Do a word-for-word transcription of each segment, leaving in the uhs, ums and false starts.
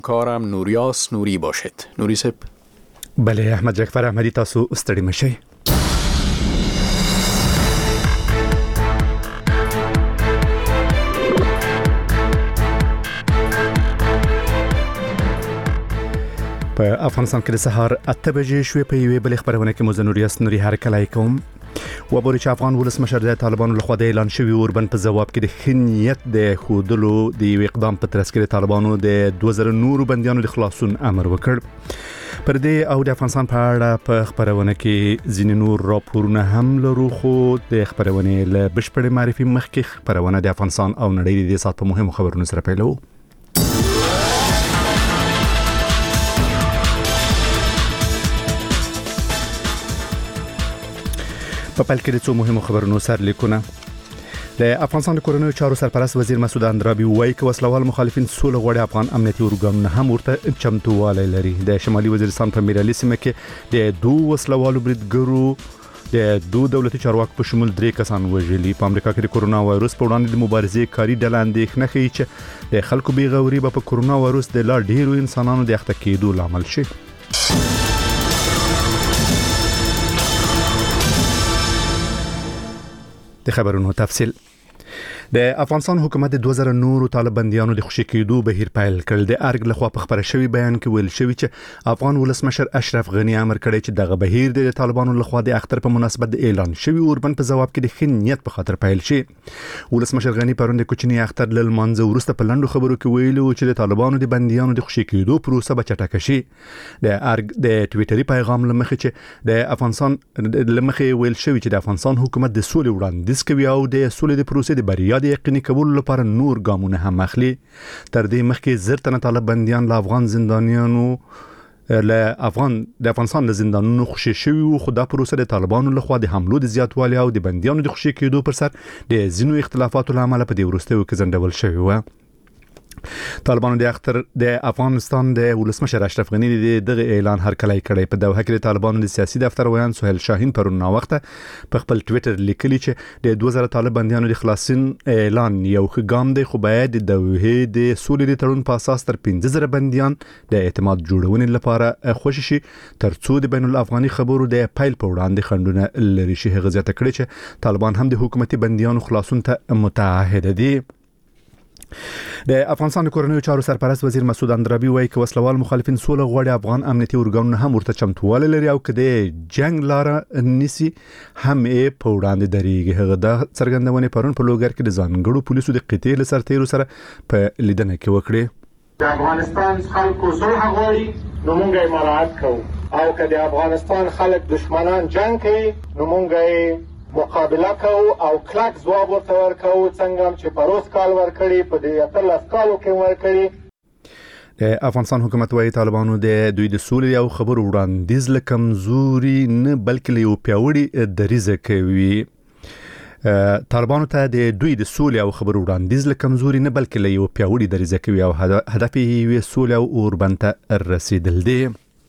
کارم نوریاس نوری باشد. نوری صاحب. بله احمد جعفر احمدی، تاسو ستړي مشئ. په افغانستان کې د سهار اته بجې شوې. په یوې بلې خبرونه کې مو زه نوریاس نوري هرکلی کوم. وبوري چې افغان ولسمشر د طالبانو لخوا د اعلان شوی اوربند په جواب کې د خنیت د خودلو د یو اقدام په ترڅ کې د طالبانو د دوه زره نورو بندیانو د خلاصون امر وکړ. پر دې او د افغانستان په اړه په خبرونه کې ځینې نور راپورونه هم لرو، خو د خبرونه له بشپړې معرفي مخکې خبرونه د افغانستان او نړۍ د سات په مهمو خبرونو سره پیلوو. په پیل کې د څو مهمو خبرونو سرلیکونه. د افغانستان د کورنیو چارو سرپرست وزیر مسعود اندرابي وایي چې وسلوال مخالفین سوله غواړي، افغان امنیتي ارګانونه هم ورته چمتووالی لري. د شمالي وزیرستان په میرعلي سیمه کې د دوه وسلوالو بریدګرو د دوه دولتي چارواکو په شمول درې کسان وژلي. په امریکا کې د کورونا وایروس په وړاندې د مبارزې کاري ډله اندېښنه ښیي چې د خلکو بې غوري به په کورونا وایروس د لا ډېرو انسانانو د اخته کېدو لامل شي. د خبرونو تفصیل. د افغانستان حکومت د دوه زره نورو طالب بندیانو د خوشي کېدو بهیر پیل کړ. د ارګ لخوا په خبره شوی بیان کې ویل شوی چې افغان ولسمشر اشرف غنی امر کړی چې دغه بهیر د طالبانو لخوا د اختر په مناسبت د اعلان شوی اوربند په جواب کې د خنیت په خاطر پیل شي. ولسمشر غنی پرون د کوچنی اختر ل منځ ورسته په لندو خبرو کې ویلو چې د طالبانو د بندیانو د خوشي کېدو پروسه به چټکه شي. د ارګ د ټویټري پیغام لمخې چې د افغانستان لمخې ویل شوی چې د افغانستان حکومت د سولې وړاندیز کوي او د سولې د پروسې د بریا د یقیني کولو لپاره نور ګامونه هم اخلي. تر دې مخکې زر تنه طالب بندیان له افغان زندانیانو له افغان د افغانستان له زندانونو خوشي شوي وو، خو دا پروسه د طالبانو لخوا د حملو د زیاتوالي او د بندیانو د خوشي کېدو پر سر د ځینو اختلافاتو له امله په دې وروستیو کې ځنډول شوې وه. طالبانو د اختر د افغانستان د ولسمشر اشرف غنی د دغه اعلان هرکلی کړی. په دوحه کې د طالبانو د سیاسي دفتر ویان سهیل شاهین پرون ناوخته په خپل ټویټر لیکلی چې د دوه زره طالب بندیانو د خلاصون اعلان یو ښه ګام دی، خو باید د دوحه د سولې د تړون په اساس تر پنځه زره بندیان د اعتماد جوړونې لپاره خوشي شي ترڅو د بین الافغاني خبرو د پیل په وړاندې خنډونه لري شي. هغه زیاته کړی چې طالبان هم د حکومتي بندیانو خلاصون ته متعهد دي. د افغانستان د کورنیو چارو سرپرست وزیر مسعود اندرابي وایي چې وسلوال مخالفین سوله غواړي، افغان امنیتي ارګانونه هم ورته چمتووالی لري او که د جنگ لاره نیسي هم یې په وړاندې درېږي. هغه دا څرګندونې پرون په لوګر کې د ځانګړو پولیسو د قطعې له سرتیرو سره په لیدنه کې وکړې. د افغانستان خلکو صلح غواړي نو موږ یې مراعات کوو، او که د افغانستان خلک دشمنان جنگ کوي نو موږ یې مقابله کوو او کلک ځواب ورته ورکوو، څنګه چې پروس کال ورکړي په دې اتلس کالو کې ورکړي. د افغانستان حکومت وايي طالبانو د دوی د سولې او خبرو وړاندیز له کمزوري نه بلکې له یو پیاوړي دریځه کوي. طالبانو ته د دوی د سولې او خبرو وړاندیز له کمزوري نه بلکې له یو پیاوړي دریځه کوي او هدف یې سولې او اوربند ته رسیدل دی.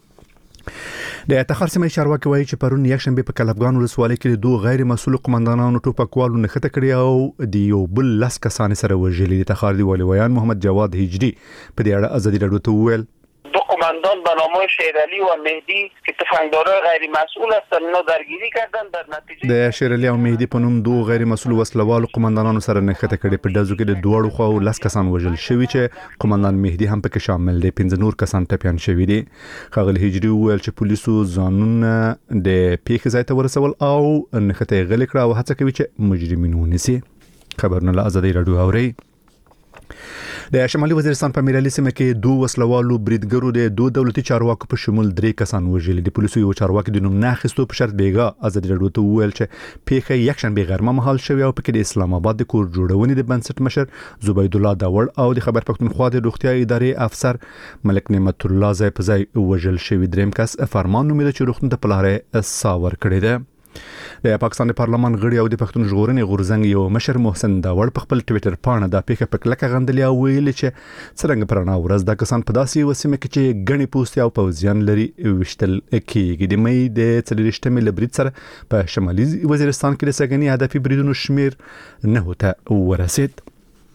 د تخار سیمه چارواکي وایي چې پرون یکشنبه په کلفګان ولسوالۍ کې دوه غیر مسؤل قومندانانو ټوپکوالو نښته کړې او د یو بل لس کسان سره وژلي. د تخار دی والي ویان محمد جواد هجری په دې اړه ازادي راډیو ته وویل دو قماندان به نام شیرعلی و مهدی که تفنگدارای غیر مسئول هستند اینا درگیری کردن، در نتیجه د شیرعلی او مهدی په نوم دوه غیر مسؤل وسلوال قومندانانو سره نښته کړې. په دزو کې د دوړو خو لس کسان وژل شوي چې قومندان مهدی هم پکې شامل دی. پنځه نور کسان ټپیان شوي دي. خغل هجری وویل چې پولیسو ځانونه د پیښې ځای ته ورسول او نښته غلې کړه او هڅه کوي چې مجرمین ونیسي. خبرونه له ازادي راډیو اوري. د شمالي وزیرستان په میرعلي سیمه کې دوه وسلوالو بریدګرو د دوه دولتي چارواکو په شمول درې کسان وژلي. د پولیسو یو چارواکي د نوم نه اخیستو په شرط بیګا ازادي راډیو ته وویل چې پیښه یکشنبه غرمه مهال شوې او پکې د اسلام آباد د کور جوړونې د بنسټ مشر زبید الله داوړ او د خبر پښتونخوا د روغتیا ادارې افسر ملک نعمت الله ځای په ځای وژل شوی. دریم کس فرمان نومېده چې روغتون ته په لاره ساور کړی دی. د پاکستان د پارلمان غړي او د پښتون ژغورنې غورځنګ یو مشر محسن داوړ په خپل ټویټر پاڼه دا پیښه په کلکه غندلې او ویل چې څرنګه پرانا ورځ د کسان په داسې وسیمه کې چې غني پوسټ او پوزیان لري وشتل کېږي. د مې د څلورشتمې لبرید سره په شمالي وزیرستان کې د سګنی هدفي بریدونو شمیر نه هوته ورسید.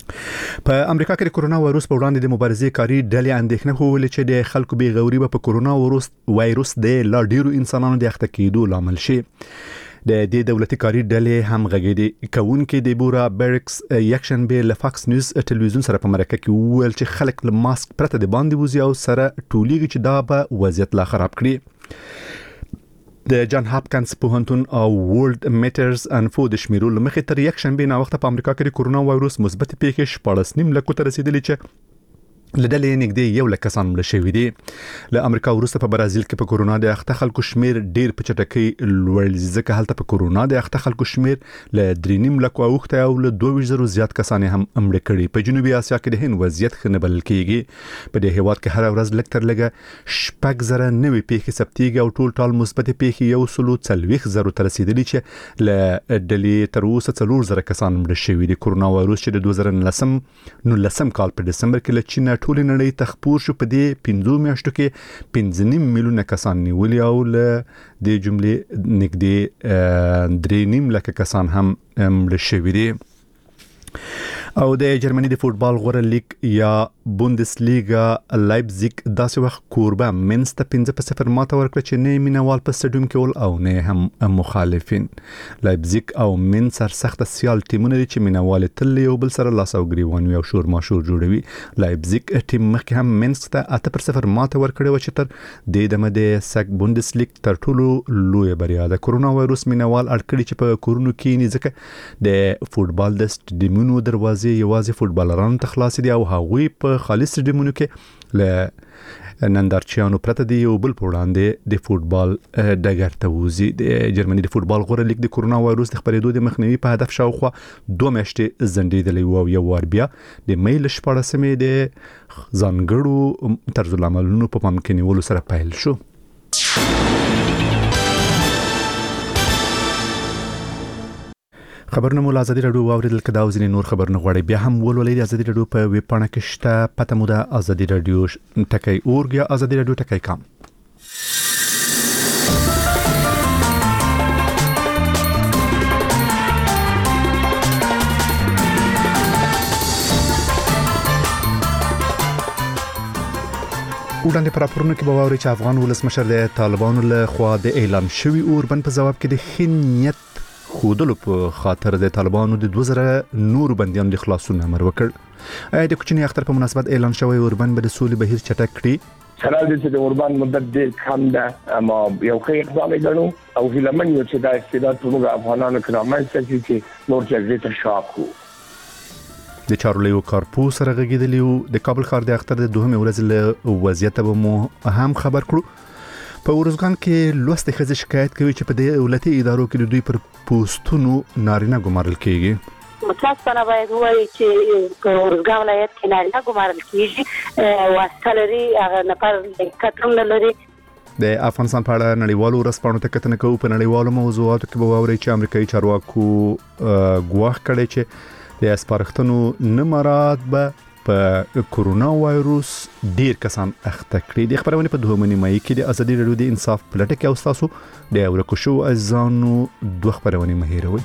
په امریکا کې د کورونا وایروس په وړاندې د مبارزې کاری ډلې اندېښنه کوله چې د خلکو بې غوري په کورونا وایروس وایروس د لا ډیرو انسانانو د اخته کېدو لامل شي. د دې دولتي کاری ډلې هم غږېدې کوونکې د بورا بیرکس یکشن به له فاکس نیوز ټلویزیون سره په مرکه کې وویل چې خلک له ماسک پرته د باندې وځي او سره ټولېږي چې دا به وضعیت لا خراب کړي. د جان هاپکینز پوهنتون او ورلد میټرز انفو د شمیرو لمخې تر یک شنبه نا وخت په امریکا کې د کورونا وایروس مثبت پیښې شپږ نیم لکو ته رسیدلې چې لدلې نږدې یو لک کسان مړ شوي دي. له امریکا وروسته په برازیل کې په کورونا د اخته خلکو شمیر ډیر په چټکۍ لوړ ځکه هلته په کورونا د اخته خلکو شمیر له درې نیم لک اوخته او له دوه زره زیات کسان هم مړ کړي. په جنوبي اسیا کې د هند وضعیت ښه نه بلل کېږي. په دې هیواد کې هر ورځ لږ تر لږه شپږ زره نوې پیښې ثبتېږي او ټول ټال مثبت پیښې یو سلو څلوېښت زره ته رسیدلي چې له ډلې تر اوسه څلور زره کسان مړ شوي دي. کورونا وایروس چې د دوه زره نولسم نولسم کال په دسمبر کې له چین ټول نړۍ ته خپور شو په دې پنځو میاشتو کې پنځه نیم میلیونه کسان نیولي او له دې جملې نږدې درې نیم لکه کسان هم مړه شوي دي. او د جرمني د فوتبال غوره لیگ یا بوندسلیگا لایپزیگ داسې وخت کوربه مینس ته پنځه په صفر ماته ورکړه چې نه مینوال په سټډیوم کې ول او نه هم مخالفین. لایپزیگ او مینس سر سخت سیال ټیمونه دي چې مینوال تل یو بل سره لاس او ګریوان وي او شور ماشور جوړوي. لایپزیگ ټیم مخکې هم مینس ته اته پر صفر ماته ورکړه و چې تر د دمه د سګ بوندسلیگ تر ټولو لوی بریا ده. کورونا وایروس مینوال اړکړي چې په کورونو کې نه ځکه د فوتبال د سټډیومونو دروازې یوازې فوتبالرانو ته خلاص دي او هغوی په خالص سټډیومونو کې له نندارچیانو پرته دی یو بل په وړاندې د فوتبال ډګر ته وځي. د جرمني د فوتبال غوره لیگ د کورونا وایروس د خپرېدو د مخنیوي په هدف شاوخوا دوه میاشتې ځنډېدلی و او یو وار بیا د مې له شپاړسمې د ځانګړو طرزالعملونو په پام کې نیولو سره پیل شو. خبرونه مو له ازادي راډیو واوریدل کدا او ځینې نور خبرونه غواړي بیا هم ولولئ. د ازادي راډیو په ویب پاڼه کې شته پته مو د ازادي راډیو ټکی اورګ یا ازادي راډیو ټکی کام. وړاندې پر راپورونو کې به واورئ چې افغان ولسمشر د طالبانو له خوا د اعلان شوی اوربند په ځواب کې د ښه نیت خودلو په خاطر د طالبانو د دوه زره نور بنديانو د خلاصون امر وکړ. اې د کوچنی اختر په مناسبت اعلان شوی اوربند به د سولې بهیر چټک کړي. سره د دې اوربند مدت ډېر کم ده اما یو ښه اقدام ګڼو او هیلمن یو چې د استعداد په موږ افغانانو کې رامنځته چې نور جګړې ته شاکو. د چارلیو کارپو سره غږیدلی د کابل ښار د اختر د دوهمې ورځې له وضعیت به مو هم خبر کړو. په ورزګان کې لوستې ښځې شکایت کوي چې په دې دولتي ادارو کې د دوی پر پوسټونو نارینه ګمارل کیږي. متاسفانه باید وایي چې په ورزګان ولایت کې نارینه ګمارل کیږي واسطه لري هغه نفر کترم نه لري. د افغانستان په اړه نړیوالو ورځپاڼو ته کتنه کوو. په نړیوالو موضوعاتو کې به واورئ چې امریکایي چارواکو ګواښ کړی چې د سپارښتنو نه مراعات به په کورونا وایروس ډیر کسان اخته کړي. د خبرونه په دوه نیمه کې د ازادي راډیو د انصاف پلټه کې او تاسو د ورکو شو ازانو دوه خبرونه مهیروي.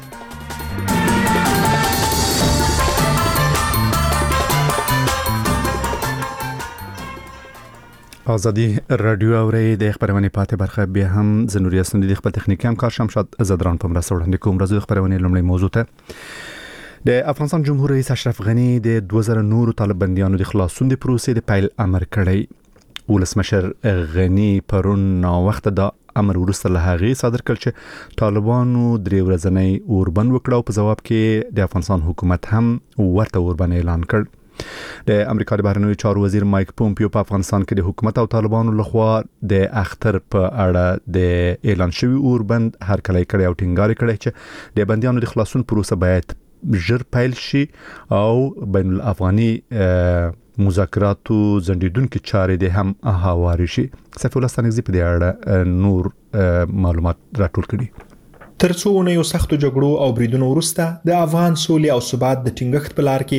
ازادي راډیو اوري د خبرونه پاتې برخه به هم زنوري اسند د خپل تخنیکی همکار شمشاد زدران په مرسته وړاندې کوم. راځو خبرونه لومړی موضوع ته. د افغانستان جمهور رئیس اشرف غنی د دوه زره نورو طالب بنديانو د خلاصون د پروسې د پیل امر کړی. ولسمشر غنی پرون نو وخت د امر ورسته له هغه صادر کړ چې طالبانو درې ورځنی اوربند وکړو. په جواب کې د افغانستان حکومت هم ورته اوربند اعلان کړ. د امریکا د بهرنیو چارو وزیر مایک پومپیو په افغانستان کې د حکومت او طالبانو لخوا د اختر په اړه د اعلان شوی اوربند هر کله کړی او ټینګار کړی چې د بنديانو د خلاصون پروسه باید ژر پیل شي او بین الافغاني مذاکراتو زندیدونکو چارې د هم هواري شي. صفي الله ستانګزي په دې اړه نور معلومات راټول کړي. ترڅو نه یو سختو جګړو او بریدونو وروسته د افغان سولې او ثبات د ټینګښت په لار کې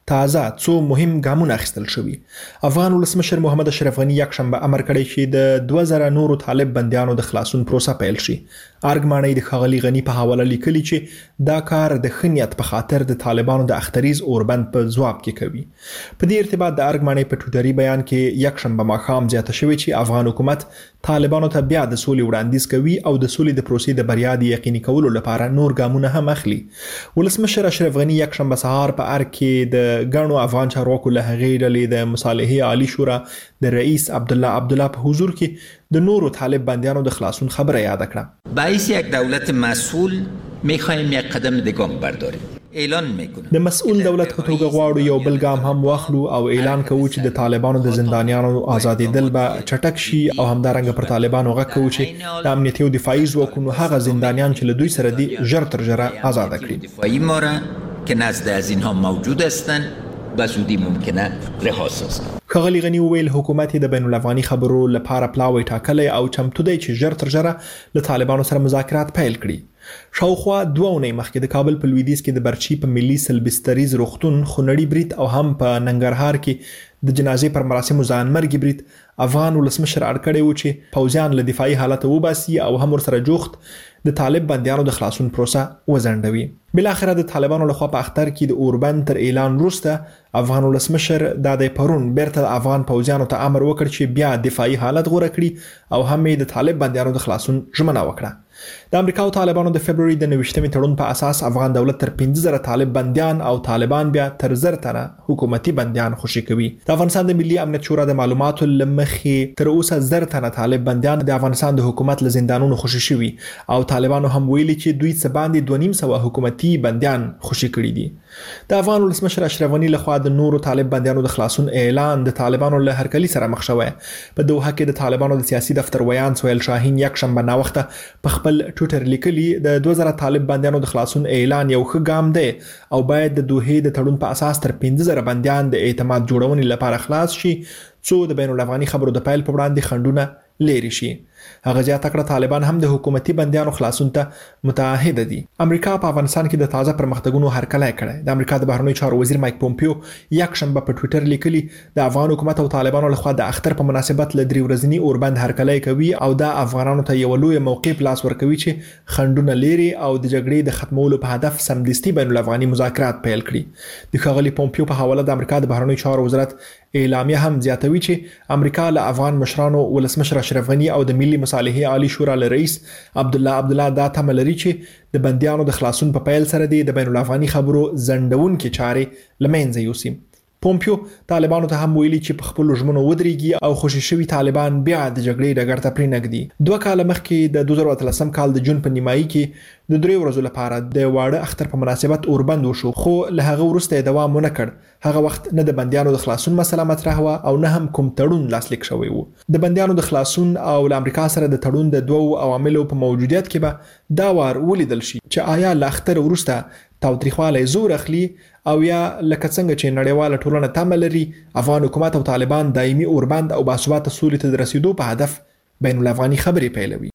تازه څو مهم ګامونه اخیستل شوي. افغان ولسمشر محمد اشرف غني یکشنبه امر کړی چې د دوه زره نورو طالب بندیانو د خلاصون پروسه پیل شي. ارګماني د ښاغلي غني په حواله لیکلي چې دا کار د خنیت په خاطر د طالبانو د اختریز اوربند په ځواب کې کوي. په دې ارتباط د ارګماني په ټویټري بیان کې یکشنبه ماښام زیاته شوې چې افغان حکومت طالبانو ته بیا د سولې وړاندیز کوي او د سولې د پروسې د بریا د یقیني کولو لپاره نور ګامونه هم اخلي. ولسمشر اشرف غني یکشنبه سهار په ارګ کې د ګڼو افغان چارواکو له هغې ډلې د مصالحې عالی شورا د رئیس عبدالله عبدالله په حضور کې د نورو طالب بندیانو د خلاصون خبره یاد کړه. باعث یک دولت مسئول می‌خوایم یک قدم دیگه برداریم. اعلان میکنه د مسئول دولت په توګه غواړو یو بل ګام هم واخلو او اعلان کوو چې د طالبانو د زندانیانو آزادېدل به چټک شي او همدارنګه پر طالبانو غږ کوو چې د امنیتي او دفاعي ځواکونو هغه زندانیان چې له دوی سره دي ژر تر ژره آزاد کړي. دفاعی ما را که نزد از اینها موجود هستند به زودی ممکنه رها سازند. ښاغلي غني وویل حکومت د بین الافغاني خبرو لپاره پلاوی ټاکلی او چمتو دی چې ژر تر ژره له طالبانو سره مذاکرات پیل کړي. شاوخوا دوه اونۍ مخکې د کابل په لویدیځ کې د برچی په ملي سلبستریز روغتون خونړي برید او هم په ننګرهار کې د جنازې پر مراسمو ځانمرګي برید افغان ولسمشر اړ کړی و چې پوځیان له دفاعي حالت وباسي او هم ورسره جوخت د طالب بندیانو د خلاصون پروسه وزندوي. بل اخر د طالبانو لخوا په اختر کې د اوربند تر اعلان وروسته افغان ولسمشر د پرون بیرته افغان پوځیانو ته امر وکړ چې بیا دفاعي حالت غوره کړي او هم د طالب بندیانو د خلاصون ژمنه وکړه. د امریکا او طالبانو د فبرवरी د نوښتمې تړون په اساس افغان دولت تر پنځه زره طالب بندیان او طالبان بیا تر زر تنه حکومتي بندیان خوشي کوي. د افغانستان د ملي امنیت شورا د معلوماتو لمخې تر اوسه زر تنه طالب بندیان د افغانستان د حکومت له زندانونو خوشي شوي او طالبانو هم ویلي چې دوی څه باندې دوه نیم سوه حکومتي بندیان خوشي کړي دي. د افغان ولسمشر اشرف غني لخوا د نورو طالب بندیانو د خلاصون اعلان د طالبانو له هرکلي سره مخ شوی. په دوحه کې د طالبانو د سیاسي دفتر ویان سهیل شاهین یکشنبه ناوخته په خپل ټویټر لیکلي د دوه زره طالب بندیانو د خلاصون اعلان یو ښه ګام دی او باید د دوحې د تړون په اساس تر پنځه زره بندیان د اعتماد جوړونې لپاره خلاص شي څو د بین الافغاني خبرو د پیل په وړاندې خنډونه لري شي. هغه زیاته کړه طالبان هم د حکومتي بندیانو خلاصون ته متعهد دي. امریکا په افغانستان کې د تازه پرمختګونو هرکلی کړی. د امریکا د بهرنیو چارو وزیر مایک پومپیو یکشنبه په ټویټر لیکلي د افغان حکومت او طالبانو لخوا د اختر په مناسبت له درې ورځني اوربند هرکلی کوي او د افغانانو ته یو لوی موقع پلاس ورکوي چې خنډونه لري او د جګړې د ختمولو په هدف سمدستي بین الافغاني مذاکرات پیل کړي. د ښاغلي پومپیو په حواله د امریکا د بهرنیو چارو وزارت اعلامیه هم زیاتوي چې امریکا له افغان مشرانو ولسمشر اشرف غني او د ملي مصالحې عالی شورا له رئیس عبدالله عبدالله دا تمه لري چې د بندیانو د خلاصون په پیل سره د بین الافغاني خبرو ځنډونکې چارې له منځه یوسي. پومپیو طالبانو ته هم ویلي چې په خپلو ژمنو ودرېږي او خوشي شوي طالبان بیا د جګړې ډګر ته پرېنږدي. دوه کاله مخکې د دوه زره اتلسم کال د جون په نیمایي کې د درې ورځو لپاره د واړه اختر په مناسبت اوربند وشو خو له هغه وروسته یې دوام ونه کړ. هغه وخت نه د بندیانو د خلاصون مسله مطرح وه او نه هم کوم تړون لاسلیک شوی و. د بندیانو د خلاصون او له امریکا سره د تړون د دوو عواملو په موجودیت کې به دا وار ولیدل شي چې آیا له اختر وروسته تاوتریخوالی زور اخلي او یا لکه څنګه چې نړیواله ټولنه تمه لري افغان حکومت او طالبان دایمي اوربند او باثباته سولې ته د رسیدو په هدف بین الافغاني خبرې پیلوي.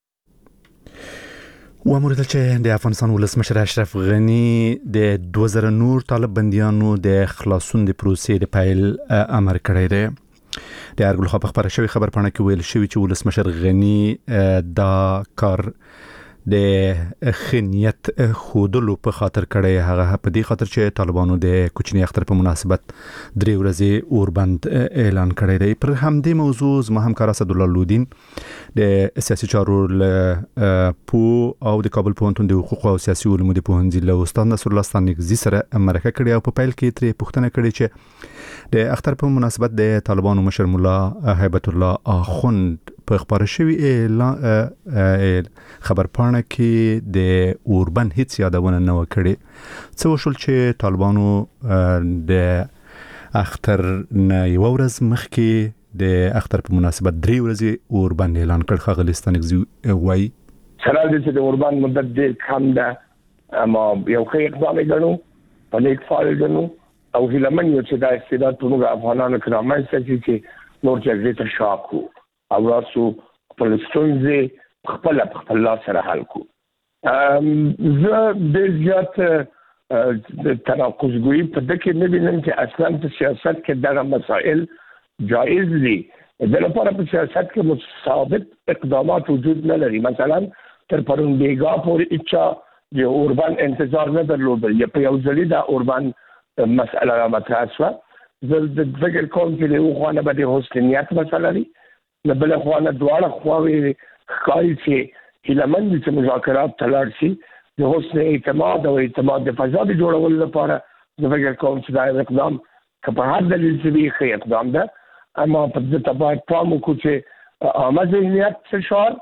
واموریدل چې د افغانستان ولسمشر اشرف غني د دوه زره نور طالب بندیانو د خلاصون د پروسې د پیل امر کړی دی. د ارګ لخوا په خبره شوی خبر پاڼه کې ویل شوی چې ولسمشر غني دا کار د خنیت خودلو په خاطر کړی. هغه په دې خاطر چې طالبانو د کوچنی اختر په مناسبت درې ورځې اوربند اعلان کړی دی. پر همدې موضوع زما همکار اسد الله لودین د سیاسي چارو له پو او د کابل پوهنتون د حقوق او سیاسي علومو د پوهنځي له استاد نصر الله ستانکزي سره مرکه کړې او په پیل کې ترې پوښتنه کړې چې د اختر په مناسبت د طالبانو مشر مولا هیبت الله اخوند په خبره شوی اعلان خبر پاڼه کې د اوربند هیڅ یادونه نه وکړي. څه وشول چې طالبانو د اختر نه یو ورځ مخکې د اختر په مناسبت درې ورځې اوربند اعلان کړ. ښاغلی ستانکزي وایي سره د چې د اوربند مدت ډېر کم ده اما یو ښه اقدام یې ګڼو په نیک فعال یې ګڼو او هیله من یو چې دا استعداد په موږ افغانانو کې رامنځته شي چې نور جګړې ته شا کړو او راسو خپل ستونزې خپل خپل لاس سره حل کړو. زه ډېر زیات د تناقض ګویي په دغه نه وینم چې اصلا په سیاست کې دغه مسائل جائز دي. د لپاره په سیاست کې ثابت اقدامات وجود نه لري. مثلا تر پرون بیګا پورې اچا د اوربان انتظار نه درلودل یا په یو ځلې د اوربان مسأله مطرح شوه. زه د فکر کوم چې له خوانه به د حسنیت مسله لري، له بل خوانه دواړه خواوې ښکاري چې هیلمن دي چې مذاکرات ته لاړ شي د حسن اعتماد او اعتماد د فضا د جوړولو لپاره. زه فکر کوم چې دا اقدام که په هر دلیل چې ښه اقدام ده، اما په دې ته باید پام وکړو چې عامه ذهنیت فشار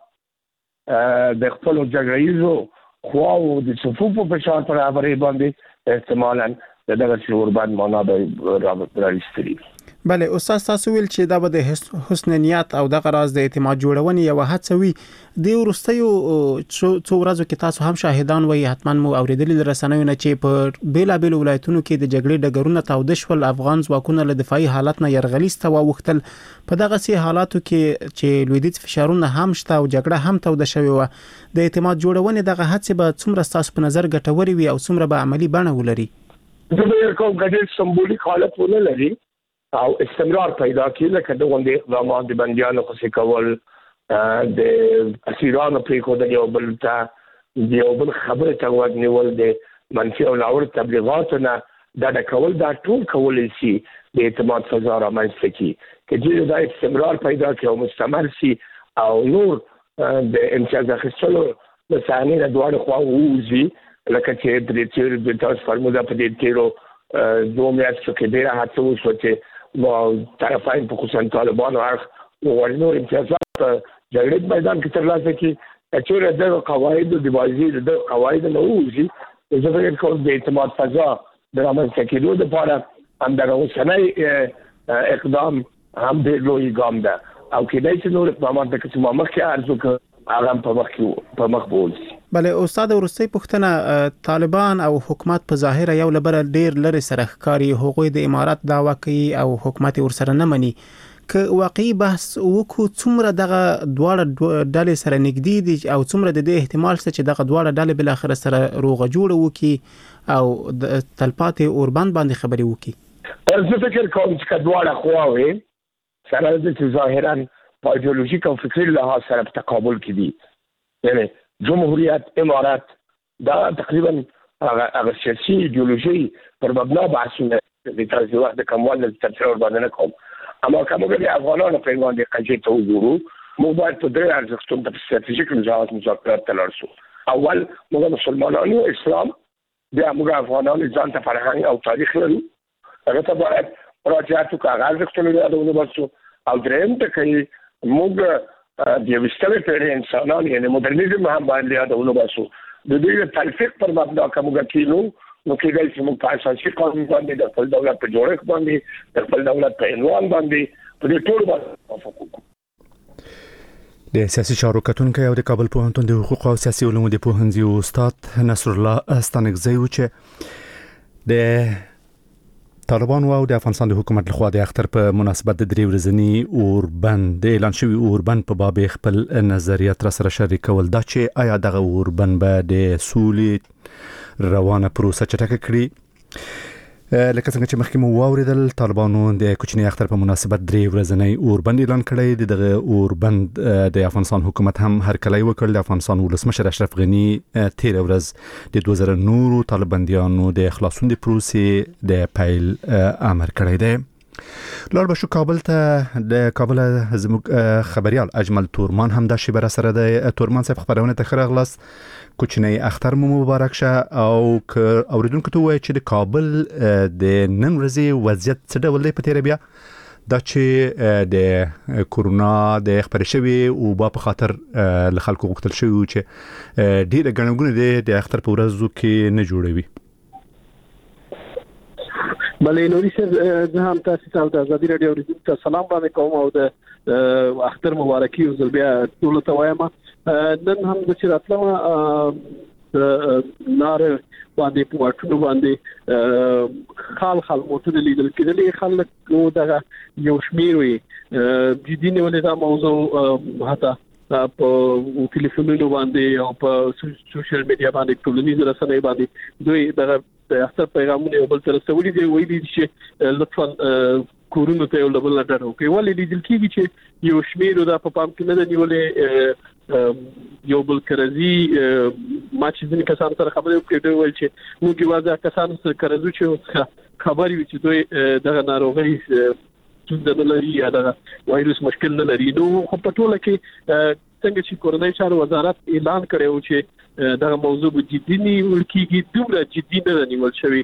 د خپلو جګړه ییزو خواو د صفوفو فشار پر هغې باندې احتمالاً د دغه اوربان معنا به راوستلي. بله استاد، تاسو ویل چې دا به د حسن نیت او دغه راز د اعتماد جوړونې یو هڅه وي. د وروستیو څو ورځو کې تاسو هم شاهدان وئ، حتما مو اوریدلي له رسنیو نه چې په بیلابیلو ولایتونو کې د جګړې ډګرونه تاوده شول، افغان ځواکونه له دفاعي حالت نه یرغلیز ته واوښتل. په دغه سي حالاتو کې چې لویدیځ فشارونه هم شته او جګړه هم توده شوې وه، د اعتماد جوړونې دغه هڅې به څومره ستاسو په نظر ګټورې وي او څومره به عملی بڼه ولري؟ زه فکر کوم ګډ سمبولیک حالت ونه لري او استمرار پیدا کړي، لکه د غونډې اقدامات د بندیانو خوشي کول، د اسیرانو پرېښودل، یو بل ته د یو بل خبرې ته غوږ نیول، د منفي او ناوړه تبلیغاتو نه ډډه کول، دا ټول کولی شي د اعتماد فضا رامنځته کړي. که چېرې دا استمرار پیدا کړي او مستمر شي او نور د امتیاز اخیستلو د صحنې نه دواړه خواوې ووځي، لکه چې د تیرو د تاسو فرموده په دې تیرو دوه میاشتو کې ډېره هڅه وشوه چې طرفین په خصوصا طالبانو اړخ وغواړي نور امتیازات په جګړې میدان کې ترلاسه کړي. که چېرې دغه قواعدو د بازي د دغه قواعدو نه ووځي، زه فکر کوم د اعتماد فضا د رامنځته کېدو دپاره همدغه اوسنی اقدام هم ډېر لوی ګام ده او کېدای شي نور اقدامات لکه چې ما مخکې عرض وکړ هغه په مخ په مخ بولسي. بله استاد، ورستۍ پوښتنه، طالبان او حکومت په ظاهر یو له بله ډیر لرې سره ښکاري، هغوی د امارات دعوا کوي او حکومت ورسره نه مني. که واقعي بحث وکړو، څومره دغه دواړه ډلې سره نږدې دي او څومره د دې احتمال شته چې دغه دواړه ډلې بل اخر سره روغه جوړه وکړي او د تلپاتې اوربند باندې خبرې وکړي؟ زه فکر کوم چې دواړه خواوې سره د ظاهرا په ایدئولوژیک او فکري لحاظ سره په تقابل کې دي. یعنی جمهوریت امارات دا تقریبا هغه سیاسي ایدئولوژي پر مبنا بحثونه د تاسو وخت د کموال د تفسیر باندې نه کوم، اما کومه د افغانانو په باندې قضیه ته وګورو، موږ باید په درې ارزښتونو په ستراتیژیک لحاظ مذاکرات ته لاړ شو. اول موږ مسلمانانو اسلام، بیا موږ افغانانو ځان ته فرهنګ او تاریخ لرو، هغه ته باید مراجعات وکړو، هغه ارزښتونه یادونه وکړو. او درېیم ته کوي موږ د یوستلې پیړۍ انسانان یعنی مدرنیزم هم باید یادونه وکړو. د دې د تلفیق پر مبنا کوم کېلو نو کېدای شي موږ په اساسي قانون باندې د خپل دولت په جوړښت باندې د خپل دولت په عنوان باندې په دې ټول باندې موافق وکړو. د سیاسي چارو کتونکي او د کابل پوهنتون د حقوق او سیاسي علومو د پوهنځي استاد نصر الله ستانکزی و چې د طالبان او د افغانستان د حکومت لخوا د اختر په مناسبت د درې ورځني اوربند د اعلان شوی اوربند په باب خپل نظریات را سره شریکول، دا چې آیا دغه اوربند به د سولې روانه پروسه چټکه کړي. لکه څنګه چې مخکې مو واوریدل، طالبانو د کوچنی اختر په مناسبت درې ورځنی اوربند اعلان کړی. دغه اوربند د افغانستان حکومت هم هرکلی وکړ. د افغانستان ولسمشر اشرف غنی تیر ورځ د دوه زره نورو طالباندیانو د خلاصون د پروسې د پیل امر کړی دی. لار بشو کابل ته د کابل زموږ خبريال اجمل تورمان هم د شبره سره د تورمان صاحب خبرونه ته خرغلاس کوچنی اختر مو مبارک شه او که اوریدونکو ته وایي چې د کابل د نن ورځې وضعیت څه ډول دی په تیر بیا دا چې د کورونا د خبرې شوی او با په خاطر له خلکو غوښتل شوی چې ډیره غنګونه د اختر په ورځو کې نه جوړوي. بله نوري سر زه هم تاسو ته د ازادي رادیو ته سلام باندې کوم او د اختر مبارکي او بیا ټول ته وایم. نن هم د چراتلم نار باندې په واټونو باندې خال خال موټر لیدل کېدل، خلک نو دغه یو شمیر وي د دې ولې دا موضوع هتا په ټلیفونونو باندې او په سوشل میډیا باندې ټولنیز رسنۍ باندې دوی دغه د اختر پیغامونه یو بل تر رسولي دی ویلي چې لطفا کورونو ته یو لبل نه ډارو کوي ولې لیدل کیږي چې یو شمیر د په پام کې نه نیولې یو بل کرزي ما چې ځینې کسان سره خبرې وکړې دوی ویل چې موږ یوازې کسان سره کرزو چې خبرې وي چې دوی دغه ناروغي څنګه نه لري یا دغه وایروس مشکل نه لري نو په ټوله کې څنګه چې کورنۍ چارو وزارت اعلان کړی و چې دغه موضوع جدي نیول کیږي دومره جدي نه نیول شوی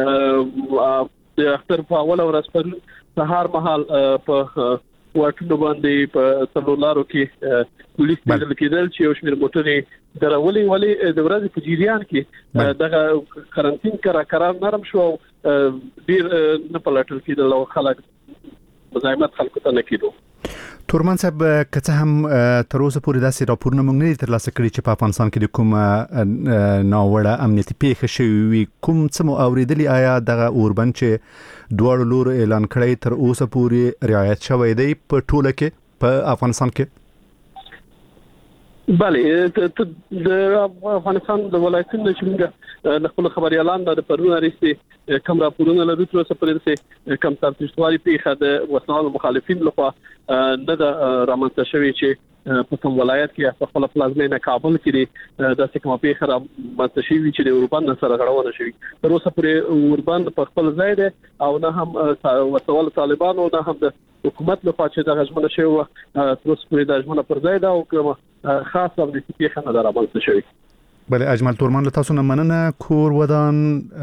د اختر په اوله ورځ پر سهار مهال په واټونو باندې په سلولارو کې پولیس بدل کېدل چې یو شمېر موټرې درولې ولې د ورځې په جریان کې دغه کارانتین کرا قرار نرم شو ډیر نه پلټل کېدل او خلک مزاحمت خلکو ته نه کېدو تورمان صاحب کڅه هم تر اوسه پورې داسې راپورونه موږ نه ترلاسه کړي چې په افغانستان کې د کوم ناوړه امنیتي پیښه شوې وي کوم څه مو اوریدلي آیا دغه اوربند چې دواړو لورو اعلان کړی تر اوسه پورې رعایت شوی دی په ټوله کې په افغانستان کې بله د افغانستان د ولایتونو چې موږ د خپل خبريالان د پرونه رسي کوم راپورونه لري تر اوسه پورې کوم تاسیسوالي پیښه د وسلوال مخالفین لخوا نه د رامنځته شوی چې په کوم ولایت کې په خپل پلازمینه کابل کې د څه کومه پیښه رامنځته شوی چې د اوربند سره غړونه شوی تر اوسه پورې اوربند په خپل ځای دی او نه هم وسلوال طالبانو نه هم د حکومت لخوا چې د غژمنه شوی تر اوسه پورې د غژمنه پر ځای دا او کوم خاصه د پیښه نه رامنځته شوی بله اجمل تورمان له تاسو نه مننه کور ودان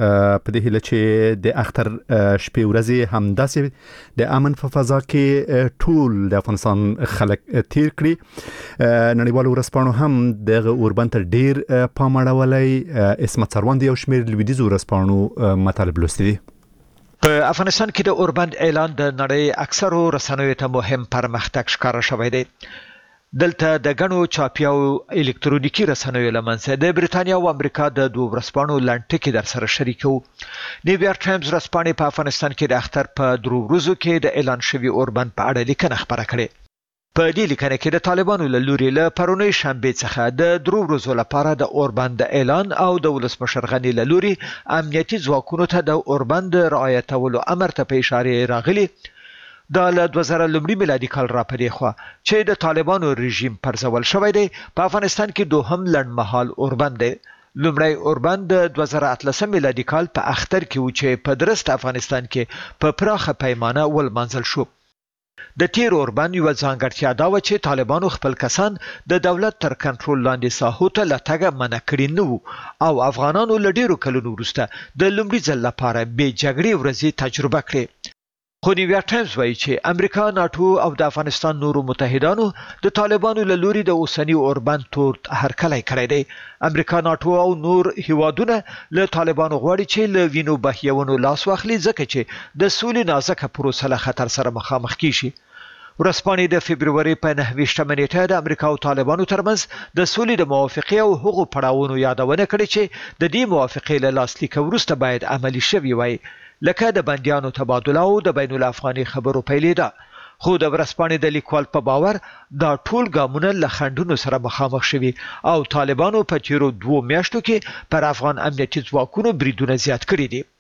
په دې هیله چې د اختر شپې ورځې هم داسې د امن په فضا کې ټول د افغانستان خلک تیر کړي نړیوال ورځپاڼو هم د اوربند تر ډیر پام اړولی اسمت سروند یو شمېر لویدیځ ورځپاڼو مطالب لوستي دي په افغانستان کې د اوربند اعلان د نړۍ اکثرو رسنیو ته مهم پرمختګ ښکاره شوی دی دلته د غنو چاپي او الکترونیکی رسنیو لمنځه د بریتانیا او امریکا د دوه ورځپاڼو لنټکی در سره شریکو نیویارک ټایمز ورځپاڼې په افغانستان کې د اختر په درو ورځو کې د اعلان شوی اوربند په اړه لیکنه خبره کړې په دې لیکنه کې د طالبانو له لوري له پرونی شنبه څخه د درو ورځو لپاره د اوربند اعلان او د ولسمشر غنی له لوري امنیتي ځواکونو ته د اوربند رعایتولو امر ته په اشاره راغلي دا له دوه زره لومړي میلادي کال را پدې خو چې د طالبانو رژیم پرځول شوی دی په افغانستان کې دوهم لړمحال اوربند دی لومړی اوربند د دوه زره اتلسم میلادي کال په اختر کې و چې په درست افغانستان کې په پراخه پیمانه ولمنځل شو د تیر اوربند یو ځانګړتیا دا و چې طالبانو خپل کسان د دولت تر کنټرول لاندې ساحو ته لټګه منع کړی نو او افغانانو له ډیرو کلونو وروسته د لومړي ځل لپاره به جګړې ورځې تجربه کړې خو نیویارک ټایمز وایي چې امریکا ناتو او د افغانستان نورو متحدانو د طالبانو له لوري د اوسنی اوربند تور هرکلی کړی دی امریکا ناتو او نور هیوادونه له طالبانو غواړي چې له وینو بهیونو لاس واخلي ځکه چې د سولې نازکه پروسه له خطر سره مخامخ کیږي ورځپاڼې د فبروري په نهه ویشتمه نیټه د امریکا او طالبانو ترمنځ د سولې د موافقې او هغو پړاوونو یادونه کړې چې د دې موافقې له لاسلیک وروسته باید عملي شوي وای لکه د بندیانو تبادله او د بین الافغاني خبرو پیلېده خو د ورځپاڼې د لیکوال په باور دا ټول ګامونه له خنډونو سره مخامخ شوي او طالبانو په تیرو دوو میاشتو کې پر افغان امنیتي ځواکونو بریدونه زیات کړي دي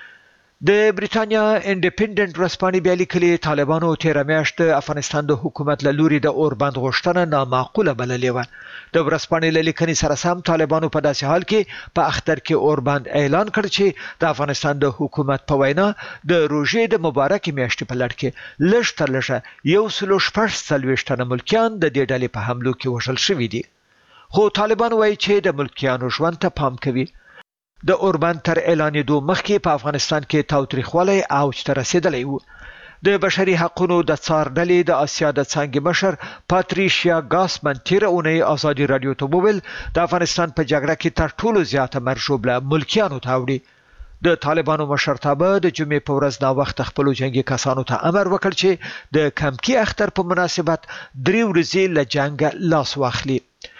د بریتانیا انډیپندنت ورځپاڼې بیا لیکلي طالبانو تیر میاشت افغانستان د حکومت له لوري د اوربند غوښتنه نامعقوله بللې وه د ورځپاڼې له لیکنې سره سم طالبانو په داسې حال کې په اختر کې اوربند اعلان کړ چې د افغانستان د حکومت په وینا د روژې د مبارکې میاشتې په لړ کې لږ تر لږه یو سلو شپږ څلوېښت تنه ملکیان د دې ډلې په حملو کې وژل شوي دي خو طالبان وایي چې د ملکیانو ژوند ته پام کوي د اوربند تر اعلانېدو مخکې په افغانستان کې تاوتریخوالی اوج ته رسېدلی و د بشري حقوقو د څار ډلې د اسیا د څانګې مشر پاتریشیا ګاسمن تیره اونۍ ازادي راډیو ته وویل د افغانستان په جګړه کې تر ټولو زیاته مرژوبله ملکیانو ته اوړي د طالبانو مشرتابه د جمعې په ورځ ناوخته خپلو جنګي کسانو ته امر وکړ چې د کمکي اختر په مناسبت درې ورځې له جنګه لاس واخلي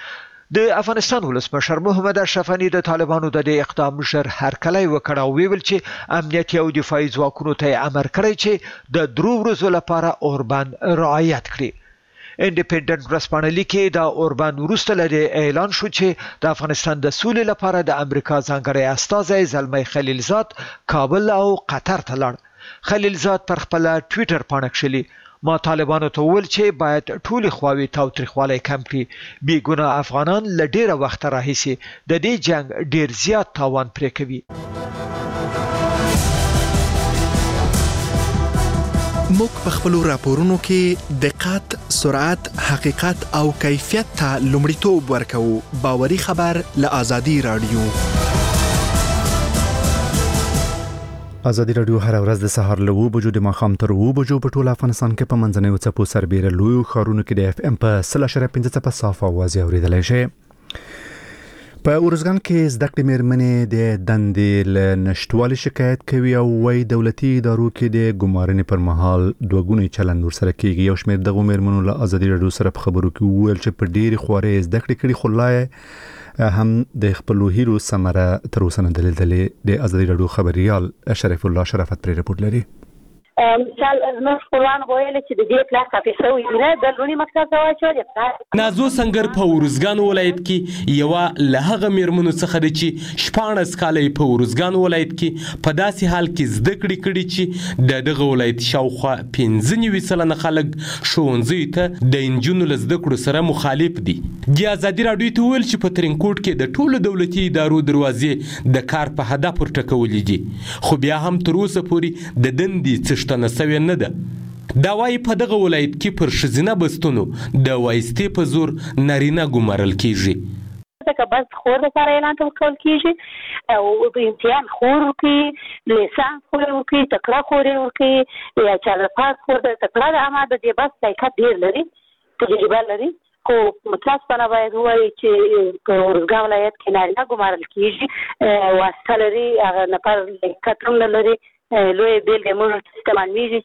د افغانستان ولسمشر محمد اشرف غنی د طالبانو د دې اقدام ژر هرکلی وکړ او ویل چې امنیتي او دفاعي ځواکونو ته امر کړی چې د درو ورځو لپاره اوربند رعایت کړي انډیپندنت ورځپاڼه لیکي دا اوربند وروسته لري اعلان شو چې د افغانستان د سولې لپاره د امریکا ځانګړی استازی زلمی خلیلزاد کابل او قطر ته لاړ. خلیلزاد پر خپل ټوئیټر باندې کښلي ما طالبانو ته وویل چې باید ټولې خواوې تاوتریخوالی کم کړي. بې ګناه افغانان له ډېره وخته راهیسې د دې جنګ ډېر زیات تاوان پرې کوي. موږ په خپلو راپورونو کې دقت، سرعت، حقیقت او کیفیت ته لومړیتوب ورکوو. باوري خبر له آزادي رادیو. آزادي رادیو هر ورځ د سهار له اوه بجو د ماښام تر اوه بجو په ټول افغانستان کې په منځنیو څپو سربېره لویو ښارونو کې د اف ام په سل اشاریه پنځه څپه صاف اواز اورېدلی شئ. په ارزګان کې زده کړې مېرمنې د دندې له نشتوالي شکایت کوي او وايي دولتي ادارو کې د ګمارنې پر مهال دوه ګونی چلند ورسره کېږي. یو شمېر دغو مېرمنو له آزادي رادیو سره په خبرو کې وویل چې په ډېرې خوارۍ زده کړې کړي خو لا هم د خپلو هیلو ثمره تر اوسه نه ده لیدلې. د آزادي رادیو خبریال شریف الله شرافت پرې رپورټ لري. مثال زموږ خپلوان ویل چې د دې پلاس افیسر ویل د لونی مکتب ته واچول. نازو سنگر په ورزګان ولایت کې یو له هغه میرمنو څخه د چې شپاړس کاله په ورزګان ولایت کې په داسې حال کې زده کړې کړي چې د دغه ولایت شاوخوا پنځه نوي سلنه خلک ښوونځي ته د انجونو له زده کړو سره مخالف دي. د آزادي راډیو ته ویل چې په ترینکوټ کې د ټولو دولتي ادارو دروازې د کار په هدف ورټکولې دي خو بیا هم تر اوسه پورې د دندې څه شتنه سوی نه ده. دا وايي په دغه ولایت کې پر ښځینه بستونو د وایستې په زور نارینه ګمارل کیږي. که بس خور لپاره اعلان ورکول کیږي او د امتحان خور ورکوي، لیسانس خور ورکوي، تکړه خور ورکوي یا چا لپاره خور د تکړه د عامه د دې بس لایقت ډېر لري، تجربه لري. خو متاسفانه باید ووایي چې په ورزګان ولایت کې نارینه ګمارل کیږي، واسطه لري، هغه نفر لایقت هم نه لري. لوی بیلګې موږ استعمالېږي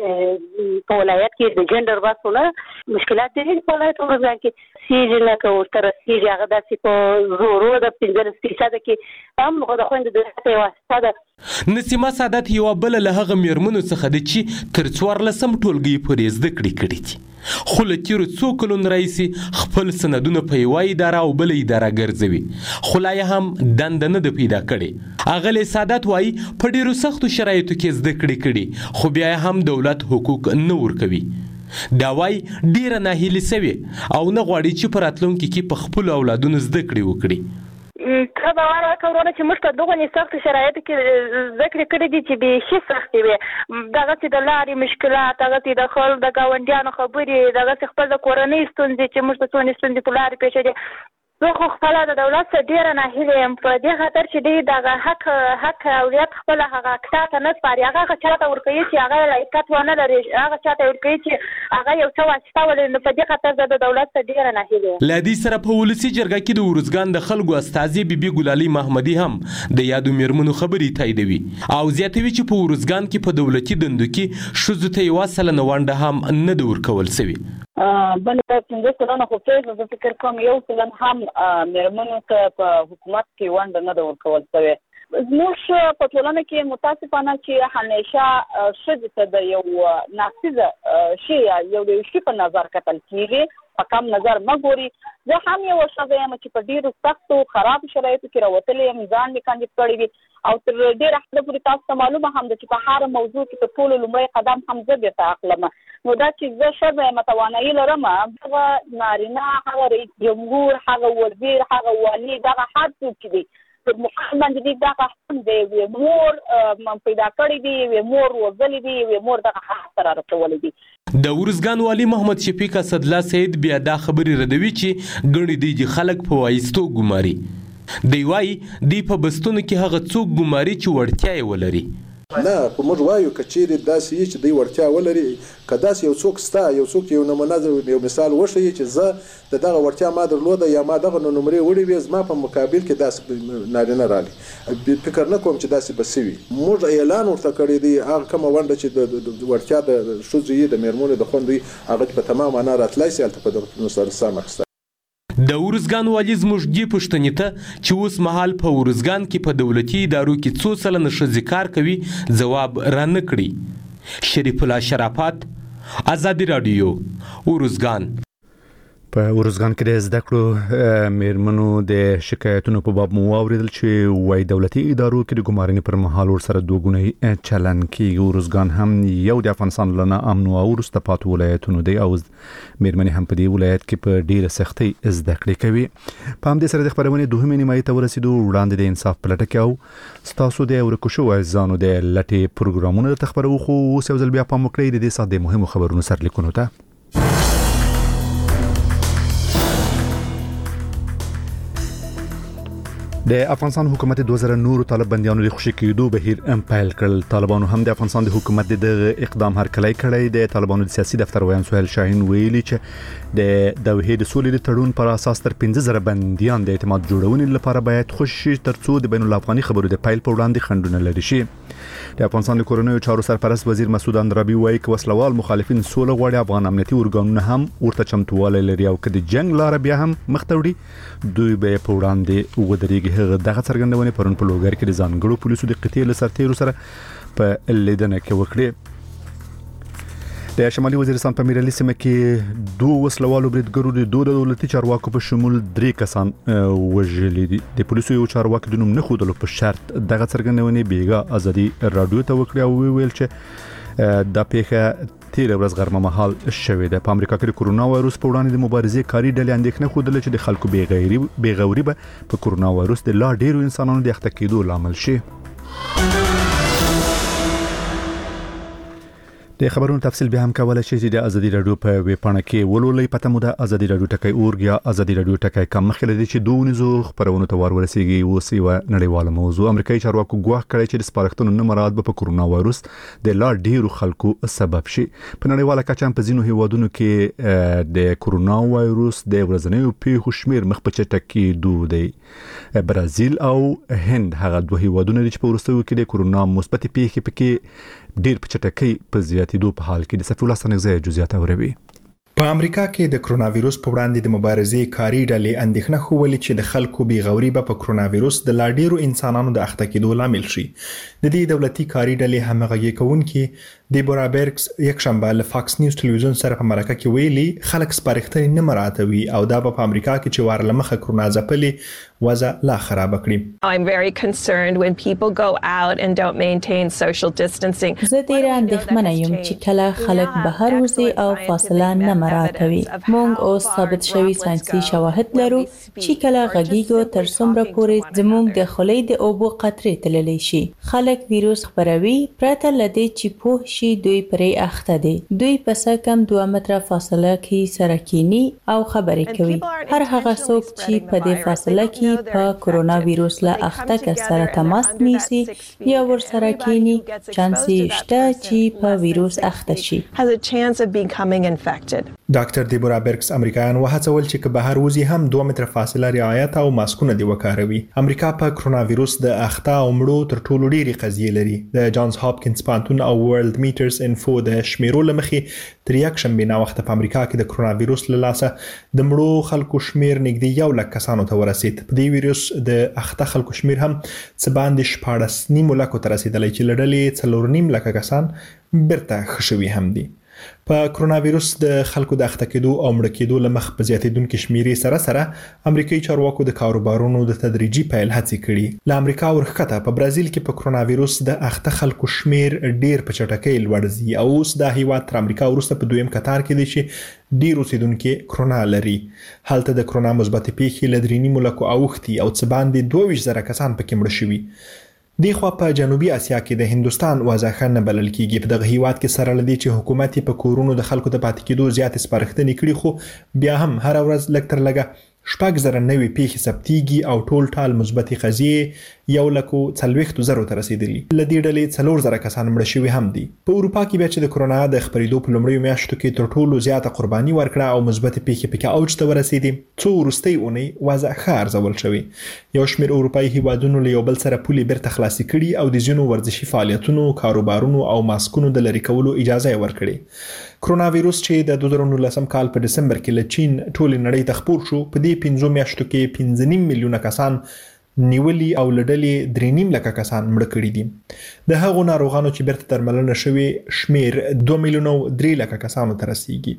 چې په ولایت کې د جنډر بحثونه مشکلات دي په ولایت ورزګان کې سیږي نه که ورته رسېږي هغه داسې په زورو د پنځلس فیصده کې هم د خویندو د رسۍ واسطه ده. نسیمه سعادت یوه بله له هغه میرمنو څخه ده چې تر څوارلسم ټولګي پورې زده کړې کړي دي خو له تېرو څو کلونو راهیسې خپل سندونه په یوه اداره او بله اداره ګرځوي خو لا یې هم دنده نه ده پیدا کړې. اغلې سعادت وایي په ډېرو سختو شرایطو کې زده کړې کړي خو بیا هم دولت حقوق نه ورکوي. دا وایي ډېره ناهیلې سوې او نه غواړي چې په راتلونکي کې په خپلو اولادونو زده کړې وکړي. ته باور وکړه ورونه چې موږ په دغو سختو شرایطو کې زده کړې کړې دي چې بیخي سختې وې، دغسې د لارې مشکلات، دغسې د خلکو د ګاونډیانو خبرې، دغسې خپل د کورنۍ ستونزې چې موږ ته څومره ستونزې په لارې پېښې دي. زه خو خپله د دولت څخه ډېره ناهیله یم په دې خاطر چې دوی دغه حق حق اولاد خپله هغه اکتا ته نه سپاري، هغه هغه چا ته ورکوي چې هغه لایقت ونه لري، هغه چا ته ورکوي چې هغه یو څه واسطه ولري. نو په دې خاطر زه د دولت څخه ډېره ناهیله یم. له دې سره په ولسي جرګه کې د ورزګان د خلکو استازي بیبي ګلالۍ محمدي هم د یادو میرمنو خبرې تاییدوي او زیاتوي چې په ورزګان کې په دولتي دندو کې ښځو ته یوه سلنه ونډه هم نه ده ورکول سوې. بل پنځه سلنه خو پرېږده، زه فکر کوم یو سلن هم میرمنو ته په حکومت کې ونډه نه ده ورکول سوې. زموږ په ټولنه کې متاسفانه چې همیشه ښځې ته د یو ناڅیزه شي یا یو د یو شي په نظر کتل کېږي، په کم نظر مه ګوري. زه هم یوه ښځه یم چې په ډېرو سختو خرابو شرایطو کې راوتلې یم، ځان مې کاندید کړی وي او تر ډېره حده پورې تاسو ته معلومه هم ده چې په هره موضوع کې تر ټولو لومړی قدم هم زه بېرته اخلم. نو دا چې زه ښځه یم توانایي لرم، هغه نارینه، هغه رئیس جمهور، هغه وزیر، هغه والي، دغه هر څوک چې دی په مقام باندې دي دغه هم دی یوې مور پیدا کړی دی، یوې مور روزلې دي، یوې مور دغه حق ته رارسولی دي. د ورزګان والي محمد شفیق اسدالله سید بیا دا خبرې ردوي چې ګڼې دی چې خلک په وایستو ګماري. دی وایي دی په بستونو کې هغه څوک ګماري چې وړتیا یې ولري. نه خو موږ وایو که چیرې داسې یي چې دوی وړتیا ولري، که داسې یو څوک ستا یو څوک یو نمونه یو مثال وښیي چې زه د دغه وړتیا ما درلوده یا ما دغه نمرې وړې وې، زما په مقابل کې داسې نارینه رالي، فکر نه کوم چې داسې به سوي. موږ اعلان ورته کړی دی هغه کومه ونډه چې د وړتیا د ښځو یي د میرمنو د خویندو یي هغه په تمام معنا راتلی سي هلته په دغه سره سم اخیستی. د ورزګان والي زموږ دې پوښتنې ته چې اوس مهال په ورزګان کې په دولتي ادارو کې څو سلنه ښځې کار کوي ځواب رانه کړي. شریف الله شرافت، ازادي رادیو ورزګان. په ورزګان کې د زده کړو میرمنو د شکایتونو په باب مو واوریدل چې وای دولتي ادارو کې د ګمارنې پر مهال ور سره دوه ګونی چلن کې ورزګان هم یو د افغانستان لنه امن او ورسته پاتو ولایتونو دی او میرمنې هم په دې ولایت کې په ډیره سختي زده کړې کوي. په همدې سره د خبرونه دوه نیمایي ته ورسېدو وړاندې د انصاف پلټه کې او ستاسو د ورکوشو ځانو د لټي پروګرامونو د خبرو خو اوس یو ځل بیا په مکړې د دې ساده د مهمو خبرونو سر لیکونو ته د افغانستان حکومت دوه زره نور طالب بنديانو د خوشي کېدو بهیر امپایل کړل. طالبانو هم د افغانستان د حکومت د اقدام هرکلی کړی. د طالبانو د سیاسي دفتر ویان سهیل شاهین ویلي چې د دوحې د سولې د تړون پر اساس تر پنځه زره بنديان د اعتماد جوړونې لپاره باید خوشي ترڅو د بین الافغاني خبرو د پایل په وړاندې خنډونه لري شي. د افغانستان د کورونیو چارو سرپرست وزیر مسعود اندرابي وایي چې وسلوال مخالفین سوله غواړي. افغان امنیتي ارګانونه هم ورته چمتواله لري او کله جنگ لار بیا هم مختوړي دوی به په وړاندې ودرېږي. هغه دغه څرګندونه پرون په لوګر کې د ځانګړو پولیسو د قطعي له سرتیرو سره په لیدنه کې وکړه. د شمالي وزیرستان په میرالي سیمه کې دوه وسلوالو بریدګرو د دوه دولتي چارواکو په شمول درې کسان وژلي دي. د پولیسو یو چارواکي د نوم نه ښودلو په شرط دغه څرګندونه بیګا ازادي رادیو ته وکړه او ویل چې د پیښه تیر ورځ غرمه مهال شوې ده. په امریکا کې د کورونا وایروس په وړاندې د مبارزې کاری ډلې اندېښنه خوده چې د خلکو بیغیري بیغوري به په کورونا وایروس د لا ډیرو انسانانو د اخته کېدو لامل شي. د خبرونو تفصیل به هم کولای شي چې د ازادي رادیو په ویب پاڼه کې ولولئ. پته مو ده ازادي رادیو ټکی اورګ یا ازادي رادیو ټکی کم مخکې لدی چې دوه نزو خبرونه ته ور ورسیږي. اوس یو نړیواله موضوع امریکایي چارواکو ګواښ کړی چې د سپارښتنو نه مراد به په کورونا وایروس د لا ډیرو خلکو سبب شي. په نړیواله کچه په ځینو هیوادونو کې د کورونا وایروس د ورځنیو پیښو شمیر مخ په چټکي دوه دی. برازیل او هند هغه دوه هیوادونه چې په ورستیو کې د کورونا مثبت پیښې پکې ډیر په چټکۍ په زیاتېدو په حال کې. د صفي الله سنغزي جزئیات اوروي. په امریکا کې د کرونا وایروس په وړاندې د مبارزې کاری ډلې اندېښنه خوولې چې د خلکو بیغوري به په کرونا وایروس د لا ډیرو انسانانو د اخته کېدو لامل شي. د دې دولتي کاری ډلې همغږي کوونکې دیبورا برکس یک شنبه له فاکس نیوز ټلویزیون سره په مرکه کې ویلي خلک سپارښتنې نه مراعاتوي او دا په امریکا کې چې وار لمخه کرونا ځپلې وضع لا خراب کړي. I'm very concerned when people go out and don't maintain social distancing. زه ډیر اندېښمنه یم چې کله خلک بهر وځي او فاصله نه مراعاتوي. موږ اوس ثابت شوی ساينسي شواهد لرو چې کله غږیږو تر څومره پورې زموږ د خولې د اوبو قطرې تللی شي. خلک وایروس خپروي پرته لدی چې په شي دوی پرې اخته دي. دوی په څه کم دوه متره فاصله کې سره کینی او خبرې کوي. هر هغه څوک چې په دې فاصله کې په کورونا وایروس له اخته کس سره تماس نیسي یا ور سره کینی چانس شته چې په وایروس اخته شي. has a chance of becoming infected. ډاکټر دیبورا برکس امریکایان وهڅول چې که بهر وځي هم دوه متره فاصله رعایت او ماسکونه دی وکاروي. امریکا په کرونا وایروس د اخته او مړو تر ټولو ډیری قضیې لري. د جانز هاپکینز پانتون او ورلد میټرز انفو د شمیرو لمخې تر یک شنبه نا وخت په امریکا کې د کرونا وایروس له لاسه د مړو خلکو شمیر نږدې یو لک کسانو ته ورسید. په دې وایروس د اخته خلکو شمیر هم څه باندې شپاړس نیم لک ته رسیدلی چې لړلې څلور نیم لک کسان برته خښوي هم دي. په کرونا وایروس د خلکو د اخته کېدو او مړه کېدو لمخ په زیاتېدونکو شمیرې سره سره امریکایي چارواکو د کاروبارونو د تدریجي پیل هڅې کړي. له امریکا ورخته په برازیل کې په کرونا وایروس د اخته خلکو شمیر ډیر په چټکۍ لوړ ځي او اوس د هیواد تر امریکا وروسته په دویم کتار کې دي چې ډیر اوسیدونکو کرونا لري. هلته د کرونا مثبت پیښې لدرینی ملکو اوختي او څه باندې دوه ویشت زره کسان پکې مړه شوي. دی خو په جنوبي اسیا کې د هندستان وضع نه بلل کیږي. په دغه هیواد کې سره لدی چې حکومت په کورونو د خلکو د پاتې کېدو زیات سپارښتنې کړي خو بیا هم هر ورځ لکټر لګه شپږ زره نوي پیښې ثبتېږي او ټول ټال مثبت قضیې یو لکو څلوېښت زره ته رسیدلي. له دې ډلې څلور زره کسان مړه شوي هم دي. په اروپا کې بیا چې د کرونا د خپرېدو په لومړیو میاشتو کې تر ټولو زیاته قرباني ورکړه او مثبت پیښې پکې اوج ته ورسېدې. څو وروستۍ اونۍ وضع ښه ارزول شوې. یو شمېر اروپایي هیوادونو له یو بل سره پولې بیرته خلاصې کړي او د ځینو ورزشي فعالیتونو کاروبارونو او ماسکونو د لرې کولو اجازه یې ورکړې. کرونا وایروس چې د دوه زره نولسم کال په دسمبر کې له چین ټول نړۍ ته خپور شو په دې پنځو میاشتو کې پنځه نیم میلیونه کسان نیولي او لډلې درې نیم لکه کسان مړه کړي دي. د هغو ناروغانو چې بیرته درملنه شوي شمیر دوه میلیونه درې لکه کسانو ته رسیږي.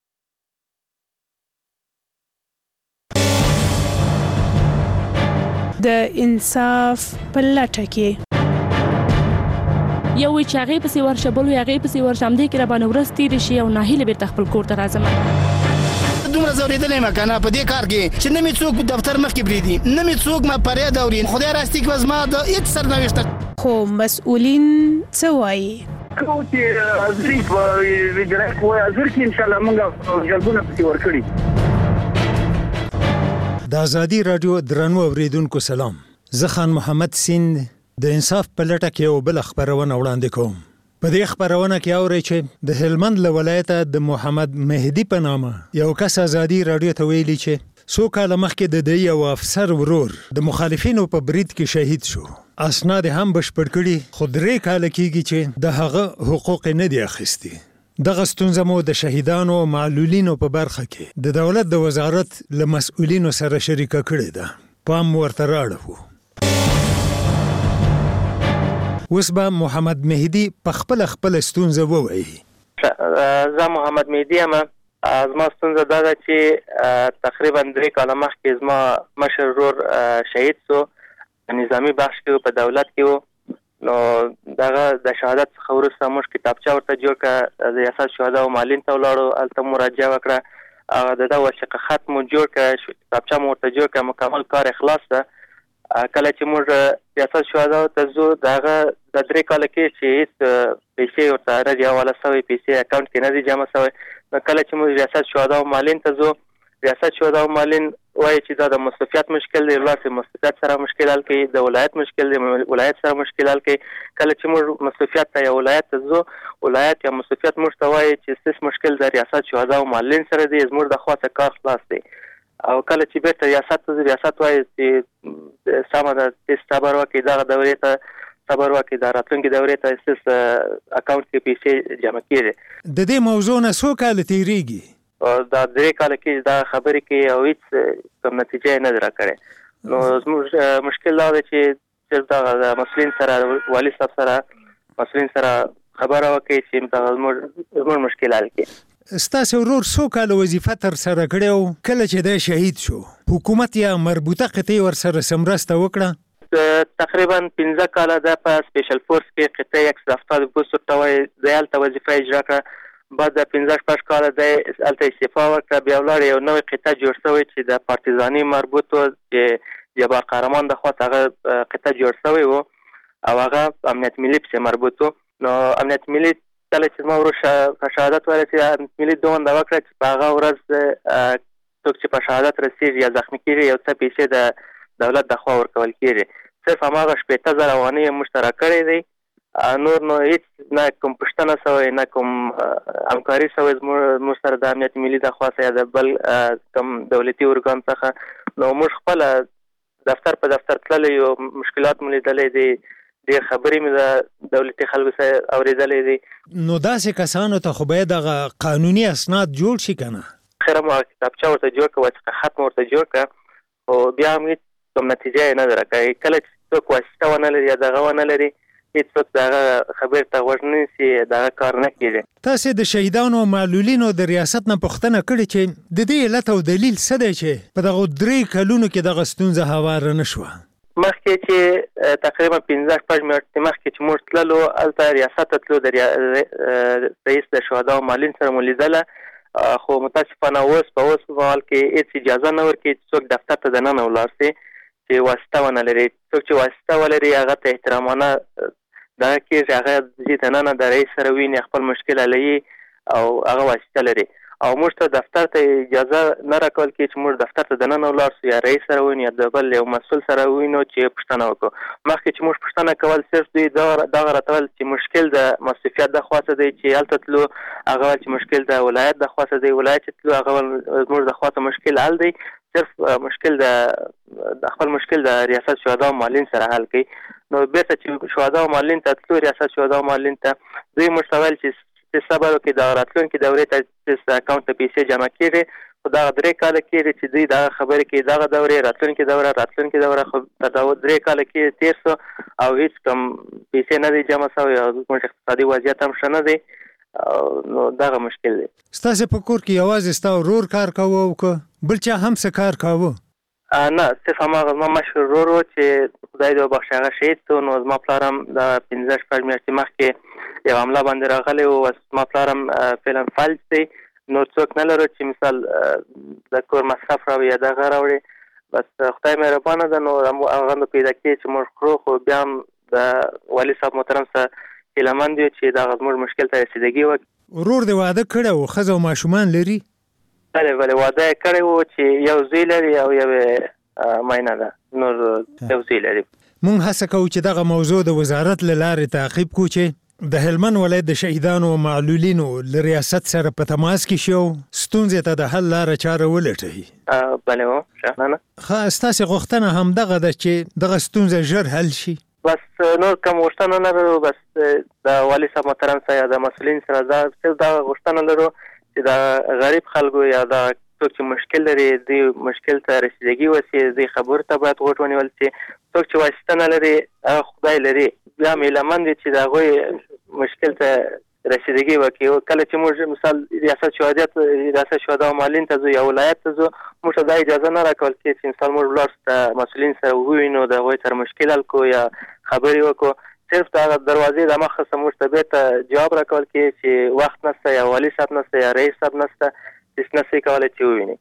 د انصاف په لټه کې یو وی چې هغې پسې ورشه بل وی هغې پسې ورشه همدې کې راباندې ورځ تېرې شي او ناهیله بیرته خپل کور ته راځم. دومره زورېدلی یم که نه په دې کار کې چې نه مې څوک دفتر مخکې پرېږدي نه مې څوک ما فریاد اوري. خدای راستي که زما د هېڅ سرنوشته خو مسؤلین څه وایي؟ کوم چې حاضري په وزارت کې وایي حاضر کې انشاءالله موږ جلبونه پسې ورکړي. د ازادي راډیو درنو اوریدونکو سلام. زه خان محمد سیند د انصاف په لټه کې یو بل خبرونه وړاندې کوم. په دې خبرونه کې اوري چې د هلمند له ولایته د محمد مهدي په نامه یو کس ازادي راډیو ته ویلي چې څو کاله مخکې د دې یو افسر ورور د مخالفینو په برید کې شهید شو. اسناد هم بشپړ کړي خو درې کاله کېږي چې د هغه حقوق نه دي اخیستي. دغه ستونزه مو د شهیدانو او معلولینو په برخه کې د دولت د وزارت له مسؤلینو سره شریکه کړې ده. پام ورته راړو. اوس به محمد مهدي په خپل خپل ستونزه ووایي. زه محمد مهدي یم. زما ستونزه دا ده چې تقریبا درې کاله مخکې زما مشر ورور شهید سو نظامي بخش کې په دولت کې و. نو دغه د شهادت څخه وروسته موږ کتابچه ورته جوړ کړه د ریاست شهدا او معلین ته ولاړو هلته مراجعه وکړه هغه د ده وثیقه خط مو جوړ کړه کتابچه مو ورته جوړ کړه مکمل کار اخلاص ده. کله چې موږ ریاست شهدا ته ځو د هغه د درې کاله کې چې هېڅ پیسې ورته نه دي حواله سوی پیسې اکاونټ کې نه دي جمع سوی. نو کله چې موږ ریاست شهدا او معلین ته ځو ریاست شهدا او معلین وایي چې دا د مستوفیت مشکل دی ولاسې مستوفیت سره مشکل حل کوي د ولایت مشکل دی ولایت سره مشکل حل کوي. کله چې موږ مستوفیت ته یا ولایت ته ځو ولایت یا مستوفیت موږ ته وایي چې ستاسو مشکل د ریاست شهدا او معلین سره دی زموږ د خوا څخه کار خلاص دی. او کله چې بیرته ریاست ته ریاست وایي چې سمه ده تاسو صبر وکړئ دغه دورې ته صبر وکړئ د راتلونکي دورې ته ستاسو اکاونټ کې پیسې جمع کېږي. د دې موضوع نه څو کاله تېرېږي؟ دا درې کاله کې دا خبرې کې او هېڅ کوم نتیجه یې نه ده راکړې. نو زموږ مشکل دا دی چې صرف دغه د مسؤلین سره والي صاحب سره مسؤلین سره خبره وکړئ چې دغه زموږ مشکل حل کړي. ستاسو ورور څو کاله وظیفه تر سره کړې او کله چې دی شهید شو حکومت یا مربوطه قطعې ورسره څه مرسته وکړه؟ تقریبا پنځه کاله ده په سپیشل فورس کې قطعه یک سوه هفتاد پوسټ ورته وایي دی هلته وظیفه اجرا کړه. بعد د پنځه شپږ کاله دی هلته استعفا ورکړه بیا ولاړ یو نوی قطعه جوړ شوی چې د پارتیزاني مربوط و چې جبار قهرمان د خوا هغه قطعه جوړ شوی و او هغه امنیت ملي پسې مربوط و. نو امنیت ملي کله چې زما ورور په شهادت ورسېد امنیت ملي دونده وکړه چې په هغه ورځ څوک چې په شهادت رسېږي یا زخمي کېږي یو څه پیسې د دولت د خوا ورکول کېږي. صرف هماغه شپېته زره افغانۍ یې موږ ته راکړی دی. نور نو هېڅ نه کوم پوښتنه سوی نه کوم همکاري سوی زموږ سره د امنیت ملي د خوا څخه یا د بل کوم دولتي ارګان څخه. نو موږ خپله دفتر په دفتر تللی یو مشکلات مو لیدلی دی ډېر خبرې مې د دولتي خلکو سره اورېدلې دي. نو داسې کسانو ته خو باید هغه قانوني اسناد جوړ شي که نه؟ خیره مو کتابچه ورته جوړ کړه وثیقه خط مو ورته جوړ کړه خو بیا هم هېڅ کوم نتیجه یې نه ده راکړې. کله چې څوک واسطه ونه لري یا دغه ونه لري هېڅوک د هغه خبرې ته غوږ نه نیسي دغه کار نه کېږي. تاسې د شهیدانو او معلولینو د ریاست نه پوښتنه کړې چې د دې علت او دلیل څه دی چې په دغو درې کلونو کې دغه ستونزه هواره نه شوه؟ مخکې چې تقریبا پنځه شپږ میاشتې مخکې چې موږ تللو هلته ریاست ته تلو د رئیس د شهدا او معلین سره مو لیدله خو متاسفانه اوس په اوس مهال کې هېڅ اجازه نه ورکوي چې څوک دفتر ته دننه ولاړ سي چې واسطه ونه لري. څوک چې واسطه ولري هغه ته احترامانه دغه کېږي هغه ځي دننه د رئیس سره ویني خپل مشکل حلوي او هغه واسطه لري. او موږ ته دفتر ته اجازه نه راکول کېږي چې موږ دفتر ته دننه ولاړ سو یا رئیس سره ووینو یا د بل یو مسؤل سره ووینو چې پوښتنه وکړو. مخکې چې موږ پوښتنه کول صرف دوی دغه راته ویل چې مشکل د مستوفیت د خوا څخه دی چې هلته تلو هغه ویل چې مشکل د ولایت د خوا څخه دی ولایت چې تلو هغه زموږ د خوا څخه مشکل حل دی صرف مشکل د خپل مشکل د ریاست شهدا او معلین سره حل کوي. نو بیرته چې شهدا او معلین ته تلو ریاست شهدا او معلین ته دوی موږ ته ویل چې صبر وکړئ د راتلونکي دورې ته اکاونټ ته پیسې جمع کېږي دا درې کال کې چې دوی دا خبرې کې دا دورې راتلونکي دوره راتلونکي دوره خو دا درې کال کې تیر سو او هیڅ کم پیسې نه دي جمع شوی او موږ اقتصادي وضعیت هم ښه نه دی نو دا مشکل دی. ستاسو په کور کې یوازې ستا ورور کار کوو او که بل چا هم څه کار کوو؟ نه صرف هماغه زما مشر ورور و چې خدای دې وبخښي هغه شهید شو. نو زما پلار هم د پنځه شپږ میاشتې مخکې یو حمله باندې راغلی و. زما پلار هم فعلا فلج دی. نو څوک نه لرو چې مثال د کور مصرف راوړي یا دغه راوړي. بس خدای مهربانه ده. نو هغه نو پیدا کړي چې موږ خورو خو بیا هم د والي صاحب محترم سره هیلهمند یو چې دغه زموږ مشکل ته رسیدګي وکړي. ورور دې واده کړی و ښځه او ماشومان لري؟ بله بله واده یې کړی و چې یو زوی لري او یو ماینه ده. نور یو زوی لري. مونږ هڅه کوو چې دغه موضوع د وزارت له لارې تعقیب کړو چې د هلمند ولایت د شهیدانو او معلولینو له ریاست سره په تماس کې شو ستونزې ته د حل لاره چاره ولټوي. بله و ښه. ښه ستاسې غوښتنه همدغه ده چې دغه ستونزه ژر حل شي؟ بس نور کوم غوښتنه نه لرو. بس د والي صاحب محترم سره یا د مسؤلین سره دا صرف دا غوښتنه لرو چې د غریب خلکو یا د څوک چې مشکل لري دوی مشکل ته رسیدګي وسي. دوی خبرو ته باید غوږ ونیول شي. څوک چې واسطه نه لري هغه خدای لري. بیا هم هیلهمند دي چې د هغوی مشکل ته رسیدګي وکړي. کله چې موږ مثال ریاست شهادت ریاست شهدا او معلولین ته ځو یا ولایت ته ځو موږ ته دا اجازه نه راکول کېږي چې مثال موږ ولاړ سو مسؤلین سره ووینو د هغوی سره مشکل حل کړو یا خبرې وکړو. صرف د دروازې د مخه څخه موږ ته بېرته جواب راکول کېږي چې وخت نشته یا والي صاحب نشته یا رئیس صاحب نشته هېڅ نشي کولی چې وویني.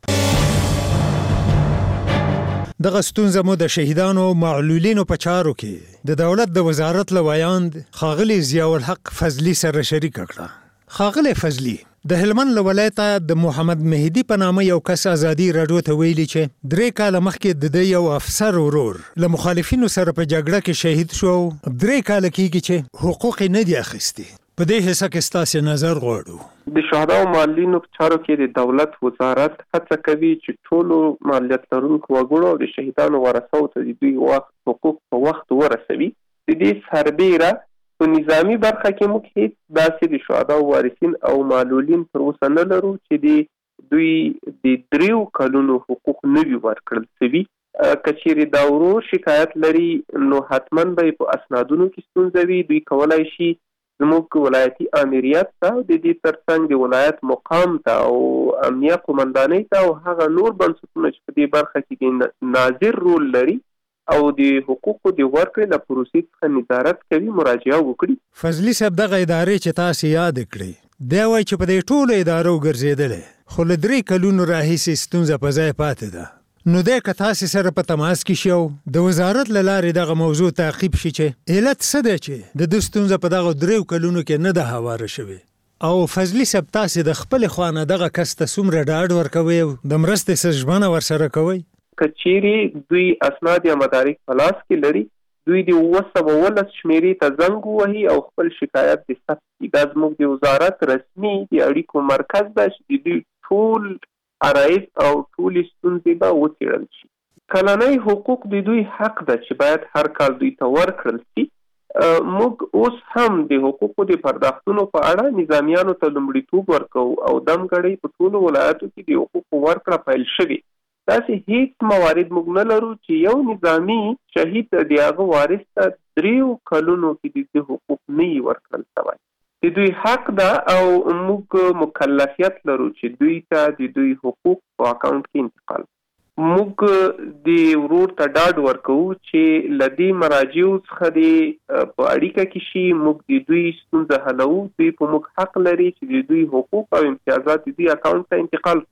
دغه ستونزه مو د شهیدانو او معلولینو په چارو کې د دولت د وزارت له ویاند ښاغلي ضیاءالحق فضلي سره شریکه کړه. ښاغلی فضلي د هلمند له ولایته د محمد مهدي په نامه یو کس ازادي راډیو ته ویلي چې درې کاله مخکې د ده یو افسر ورور له مخالفینو سره په جګړه کې شهید شو او درې کاله کېږي چې حقوق یې نه دي اخیستي. په دې حصه کې ستاسې نظر غواړو. د شهدا او معلولینو په چارو کې د دولت وزارت هڅه کوي چې ټولو مالیت لرونکو وګړو او د شهیدانو ورثو ته د دوی وخت حقوق په وخت ورسوي. د دې سربیره په نظامی برخه کې موږ هیڅ داسې د شهدا او وارثین او معلولین پر اوسه نه لرو چې د دوی د دریو کلونو حقوق نه وي ورکړل شوي. که چیرې دا ورور شکایت لري نو حتما به په اسنادونو کې ستونزه وي. دوی کولی شي زموږ ولایتي امریت ته د دې ترڅنګ د ولایت مقام ته او امنیه قمندانۍ ته او هغه نور بنسټونه چې په دې برخه کې ناظر رول لري او د حقوقو د ورکړې له پروسې څخه نظارت کوي مراجعه وکړي. فضلي صاحب دغه ادارې چې تاسې یاد کړئ دی وایي چې په دې ټولو ادارو ګرځېدلی خو له درې کلونو راهیسې ستونزه په ځای پاتې ده. نو دی که تاسې سره په تماس کې شي او د وزارت له لارې دغه موضوع تعقیب شي چې علت څه دی چې د ده ستونزه په دغه دریو کلونو کې نه ده هواره شوې. او فضلي صاحب تاسې د خپلې خوا نه دغه کس ته څومره ډاډ ورکوئ او د مرستې څه ژمنه ورسره کوئ؟ که چیرې دوی اسناد یا مدارک په لاس کې لري دوی د اووه سوه اوولس شمېرې ته زنګ ووهي او خپل شکایت د ثبت کړي. دا زموږ د وزارت رسمي د اړیکو مرکز ده چې د دوی ټول عرایض او ټولې ستونزې به وڅېړل شي. کلنۍ حقوق د دوی حق ده چې باید هر کال دوی ته ورکړل شي. موږ اوس هم د حقوقو د پرداختونو په اړه نظامیانو ته لومړیتوب ورکوو او دمګړۍ په ټولو ولایتو کې د حقوقو ورکړه پیل شوې. داسې هیڅ موارد موږ نه لرو چې یو نظامي شهید د هغه وارث ته دریو کلونو کې د دې حقوق نه وي ورکړل شوی. د دوی حق ده او موږ مکلفیت لرو چې دوی ته د دوی حقوق په اکاونټ کې انتقال. موږ د ورور ته ډاډ ورکوو چې له دې مراجعو څخه د په اړیکه کې شي موږ د دوی ستونزه حلوو. دوی په موږ حق لري چې د دوی حقوق او امتیازات د دوی اکاونټ ته انتقال.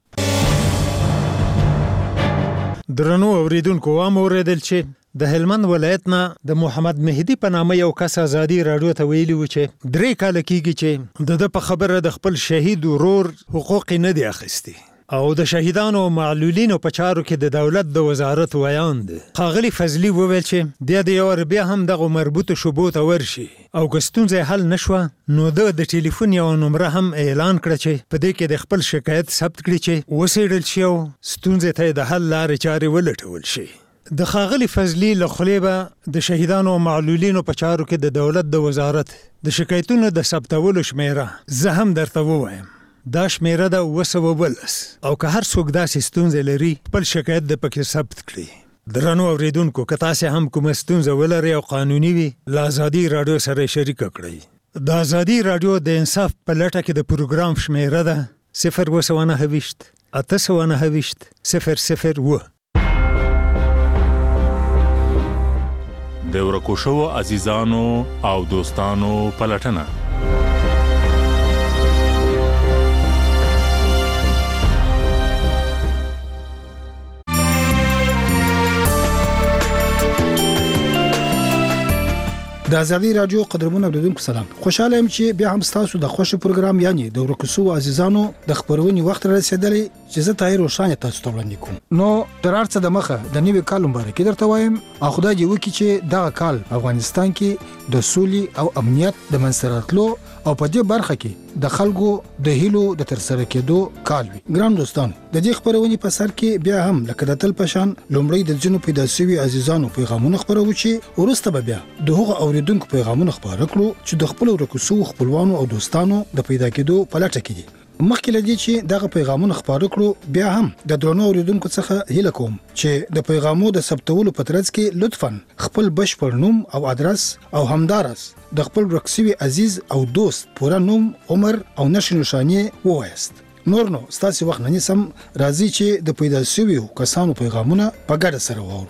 درنو اوریدونکو وام اوریدل چې د هلمند ولایت نه د محمد مهدي په نامه یو کس ازادي راډیو ته ویلي و چې درې کاله کېږي چې د ده په خبره د خپل شهید ورور حقوق نه دي اخیستي او د شهیدانو او معلولینو په چارو کې د دولت د وزارت ویاند. ښاغلي فضلي وویل چې بیا د یو بیا هم دغه مربوطو شبو ته ورشي او که ستونزه حل نشوه نو ده د ټلیفون یو نمره هم اعلان کړه چې په دې کې د خپل شکایت ثبت کړي چې وڅېړل شي او ستونزې ته د حل لارې چارې ولټول شي. د ښاغلي فضلي له خولې به د شهیدانو او معلولینو په چارو کې د دولت د وزارت د شکایتونو د ثبتولو شمیره زه هم درته ووایم. دا شمیره ده اوه سوه ولس او که هر څوک داسې ستونزې لري خپل شکایت د پکې ثبت کړي. درنو اوریدونکو که تاسې هم کومه ستونزه ولرئ او قانوني وي له ازادي راډیو سره شریکه کړئ. د ازادي راډیو د انصاف په لټه کې د پروګرام شمیره ده صفر اوه سوه نهه ویشت اته سوه نهه ویشت صفر صفر اوه. د ورکو شوو عزیزانو او دوستانو پلټنه. د ازادي رادیو قدرمن اوریدونکو سلام. خوشاله یم چې بیا هم تاسو د خوښ پروګرام یعنی د ورکوسو عزیزانو د خبرونې وخت رسیدلی چې زه تایر روشانه تاسو ته وړاندې کوم. نو درارڅه د مخه د نوي کال مبارکي درته وایم او خدای دې وکړي چې دغه کال افغانستان کې د سولې او امنیت د منصراتلو او په دې برخه کې د خلکو د هیلو د ترسره کېدو کال وي. ګران دوستان د دې خبرونې په سر کې بیا هم لکه د تل پشان لومړی د ځینو پیدا شوي عزیزانو پیغامونه خبرو چې ورسته به بیا د هغو اوریدونکو پیغامونه خبره کړو چې د خپل ورکوسو خپلوانو او دوستانو د پیدا کېدو په لټه کې دي. مخکې لدی چې دغه پیغامونه خبرو کړو بیا هم د درنو اوریدونکو څخه هیله کوم چې د پیغامو د ثبتولو په ترڅ کې لطفاً خپل بشپړ نوم او ادرس او همدارس د خپل ورکسوي عزیز او دوست پوره نوم، عمر او نښه نښانې ووایاست. نور نو ستاسو وخت نه نیسم، راځي چې د پیدا شویو کسانو پیغامونه په ګډه سره واورو.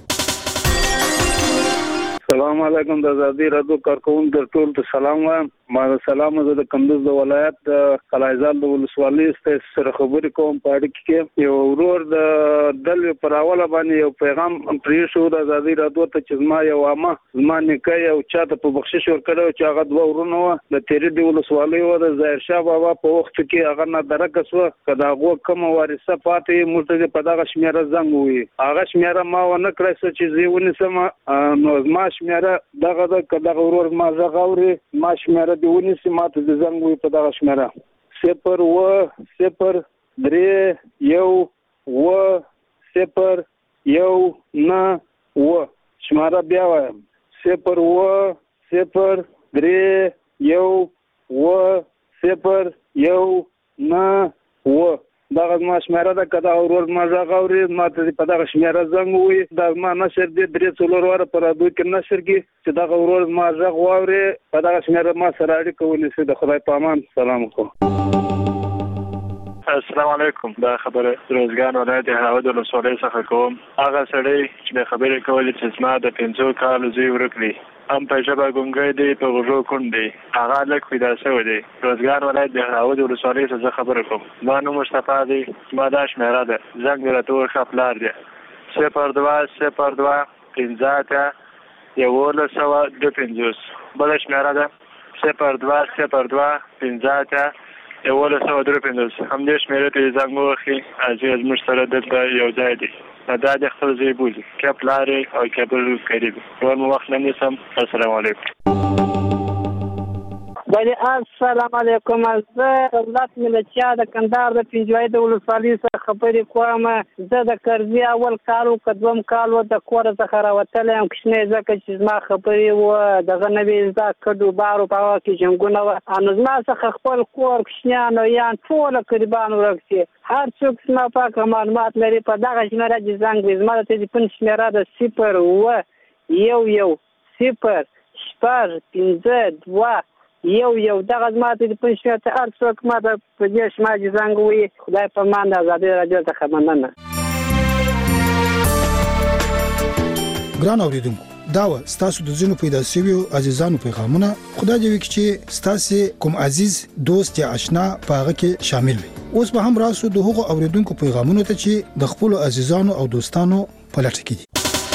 السلام علیکم د ازادي راډیو کارکونکو ټول ته سلام وایم. ما سلام زه د کندوز د ولایت د قلعهزال د ولسوالۍ سره خبرې کوم. په اړیکه کې یو ورور د دل پر اوله باندې یو پیغام پرې شو د ازادي راډیو ته چې ما یو امه زما نکای او چاته په بخشش ورکړو چې هغه دوه ورونه و د تیرې د ولسوالۍ و د ظاهر شاه بابا په وخت کې هغه نه درکه سو کدا هغه کوم وارثه پاتې مرتضی په دغه شمیره زنګ وي. هغه شمیره ما و نه کړی چې زیونه سم نو ما شمیره دغه د کدا ورور ما زغوري ما شمیره دیونی سمات د زنګ وي په دغه شمیره صفر و صفر درې یو و صفر یو نه و. شمیره بیا وایم صفر و صفر درې یو و صفر یو نه و. دغه ما شمیره ده کدا ورور ما زغوري ما ته په دغه شمیره زنګ وي دا ما نشر دې درې څلور واره پر دوی کې نشر کې چې دغه ورور ما زغوري په دغه شمیره ما سره اړیکه ونیسي. د خدای په امان. سلام علیکم. السلام علیکم. دا خبره روزګان ولایت هراود ولسوالۍ څخه کوم. هغه سړی چې خبرې کولې چې زما د پنځو کالو زوی ورکړي هم په ژبه ګونګی دی په غوږو کوڼ دی هغه لږ پیدا شوی دی. روزګان ولایت د هراود ولسوالۍ څخه زه خبره کوم. ما نوم مصطفی دی. زما دا شمیره ده زنګ مې راته وښه پلار دی صفر دوه صفر دوه پنځه اته یولس سوه دوه پنځوس. بله شمیره ده صفر دوه صفر دوه پنځه اته یولس سوه دوه پنځوس. همدې شمیرې ته یې زنګ ووهي چې زموږ سره دلته یو ځای دی. دا د خپل ځای بولي کپ لارې او کابل قریب. نور مو وخت نه نیسم. السلام علیکم. بله السلام علیکم. زه دولت ملچیا د کندهار د پنجوایي د ولسوالۍ څخه خبرې کوم. زه د کرزي اول کال او دویم کال د کور څخه راوتلی یم کوچنی ځکه چې زما خبرې و دغه نوي زده کډو بارو په هغه کې جنګونه وه نو زما څخه خپل کور کوچنیان او یان ټوله قریبان ورک شي. هر څوک زما پاکه معلومات لري په دغه شمیره چې زنګ وي. زما د تلیفون شمیره ده صفر اوه یو یو صفر شپږ پنځه دوه یو یو. دغه زما تلیفون شمیره ته هر څوک ما ته په دې شمه چې زنګ وي. خدای په امان. د ازادي راډیو څخه مننه. ګران اوریدونکو دا و ستاسو د ځینو پیدا شویو عزیزانو پیغامونه. خدای دې وکړي چې ستاسو کوم عزیز دوست یا آشنا په هغه کې شامل وي. اوس به هم راسو د هغو اوریدونکو پیغامونو ته چې د خپل عزیزانو او دوستانو په لټه کې دي.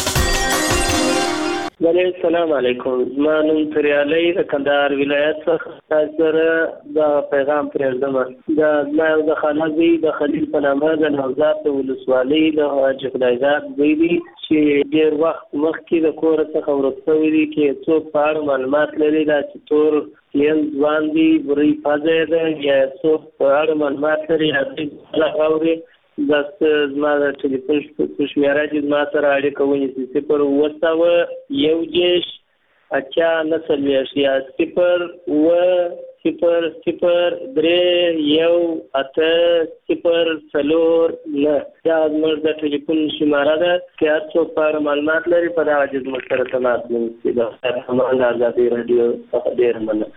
بله السلام علیکم. زما نوم تریالی د کندهار ولایت څخه سره دا پیغام پرېږدم. دا زما یو د خاله زوی د خلیل په نامه د نوزاد د ولسوالۍ د حاجي خدایزاد زوی دی چې ډېر وخت مخکې د کوره څخه ورک شوی دی کې څوک په اړه معلومات لري دا چې تور یل ځوان دی بوري پازه ده یا څوک په اړه معلومات لري هغه اوري دا زما د ټلیفون شمیره چې زما سره اړیکه ونیسي صفر اوه سوه یو دېرش اتیا نهه څلوېښت یا صفر اوه صفر صفر درې یو اته صفر څلور نه دا زموږ د ټلیفون شماره ده که هر څوک په معلومات لري په دغه جز موږ سره تماس ونیسي د خبرونه د ازادي راډیو څخه ډېره مننه.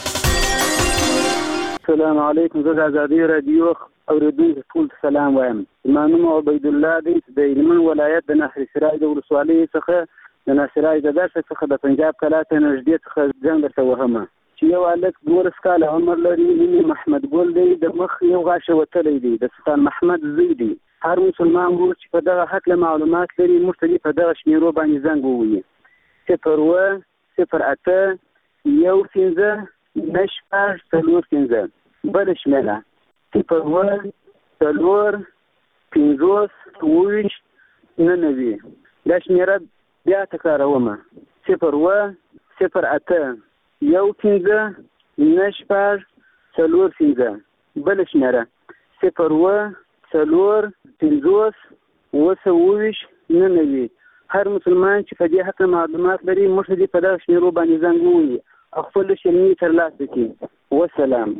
السلام علیکم. زه د ازادي راډیو اوریدونکو ټول ته سلام وایم. زما نوم عبید الله دی د هلمند ولایت د نهر سراج د ولسوالۍ څخه د نهر سراج د دښتې څخه د پنجاب کلا ته نږدې څخه زنګ درته وهمه چې یو هلک دولس کاله عمر لري. نوم یې محمد ګل دی. د مخ یو غاښ وتلی دی. د سلطان محمد زوی دی. هر مسلمان ورور چې په دغه هکله معلومات لري موږ ته دې په دغه شمېرو باندې زنګ ووهي: صفر اوه صفر اته یو پنځه نه شپږ څلور پنځه. بله شمېره صفر اوه څلور پنځوس اووه ویشت نه نوي. دا شمېره بیا تکرارومه: صفر اوه صفر اته یو پنځه نه شپږ څلور پنځه. بله شمېره صفر اوه څلور پنځوس اووه سوه اووه ویشت نه نوي. هر مسلمان چې په دې هکله معلومات لري موږ ته دې په دغه شمېرو باندې زنګ ووهي او خپل شرمي ترلاسه کړي. وسلام.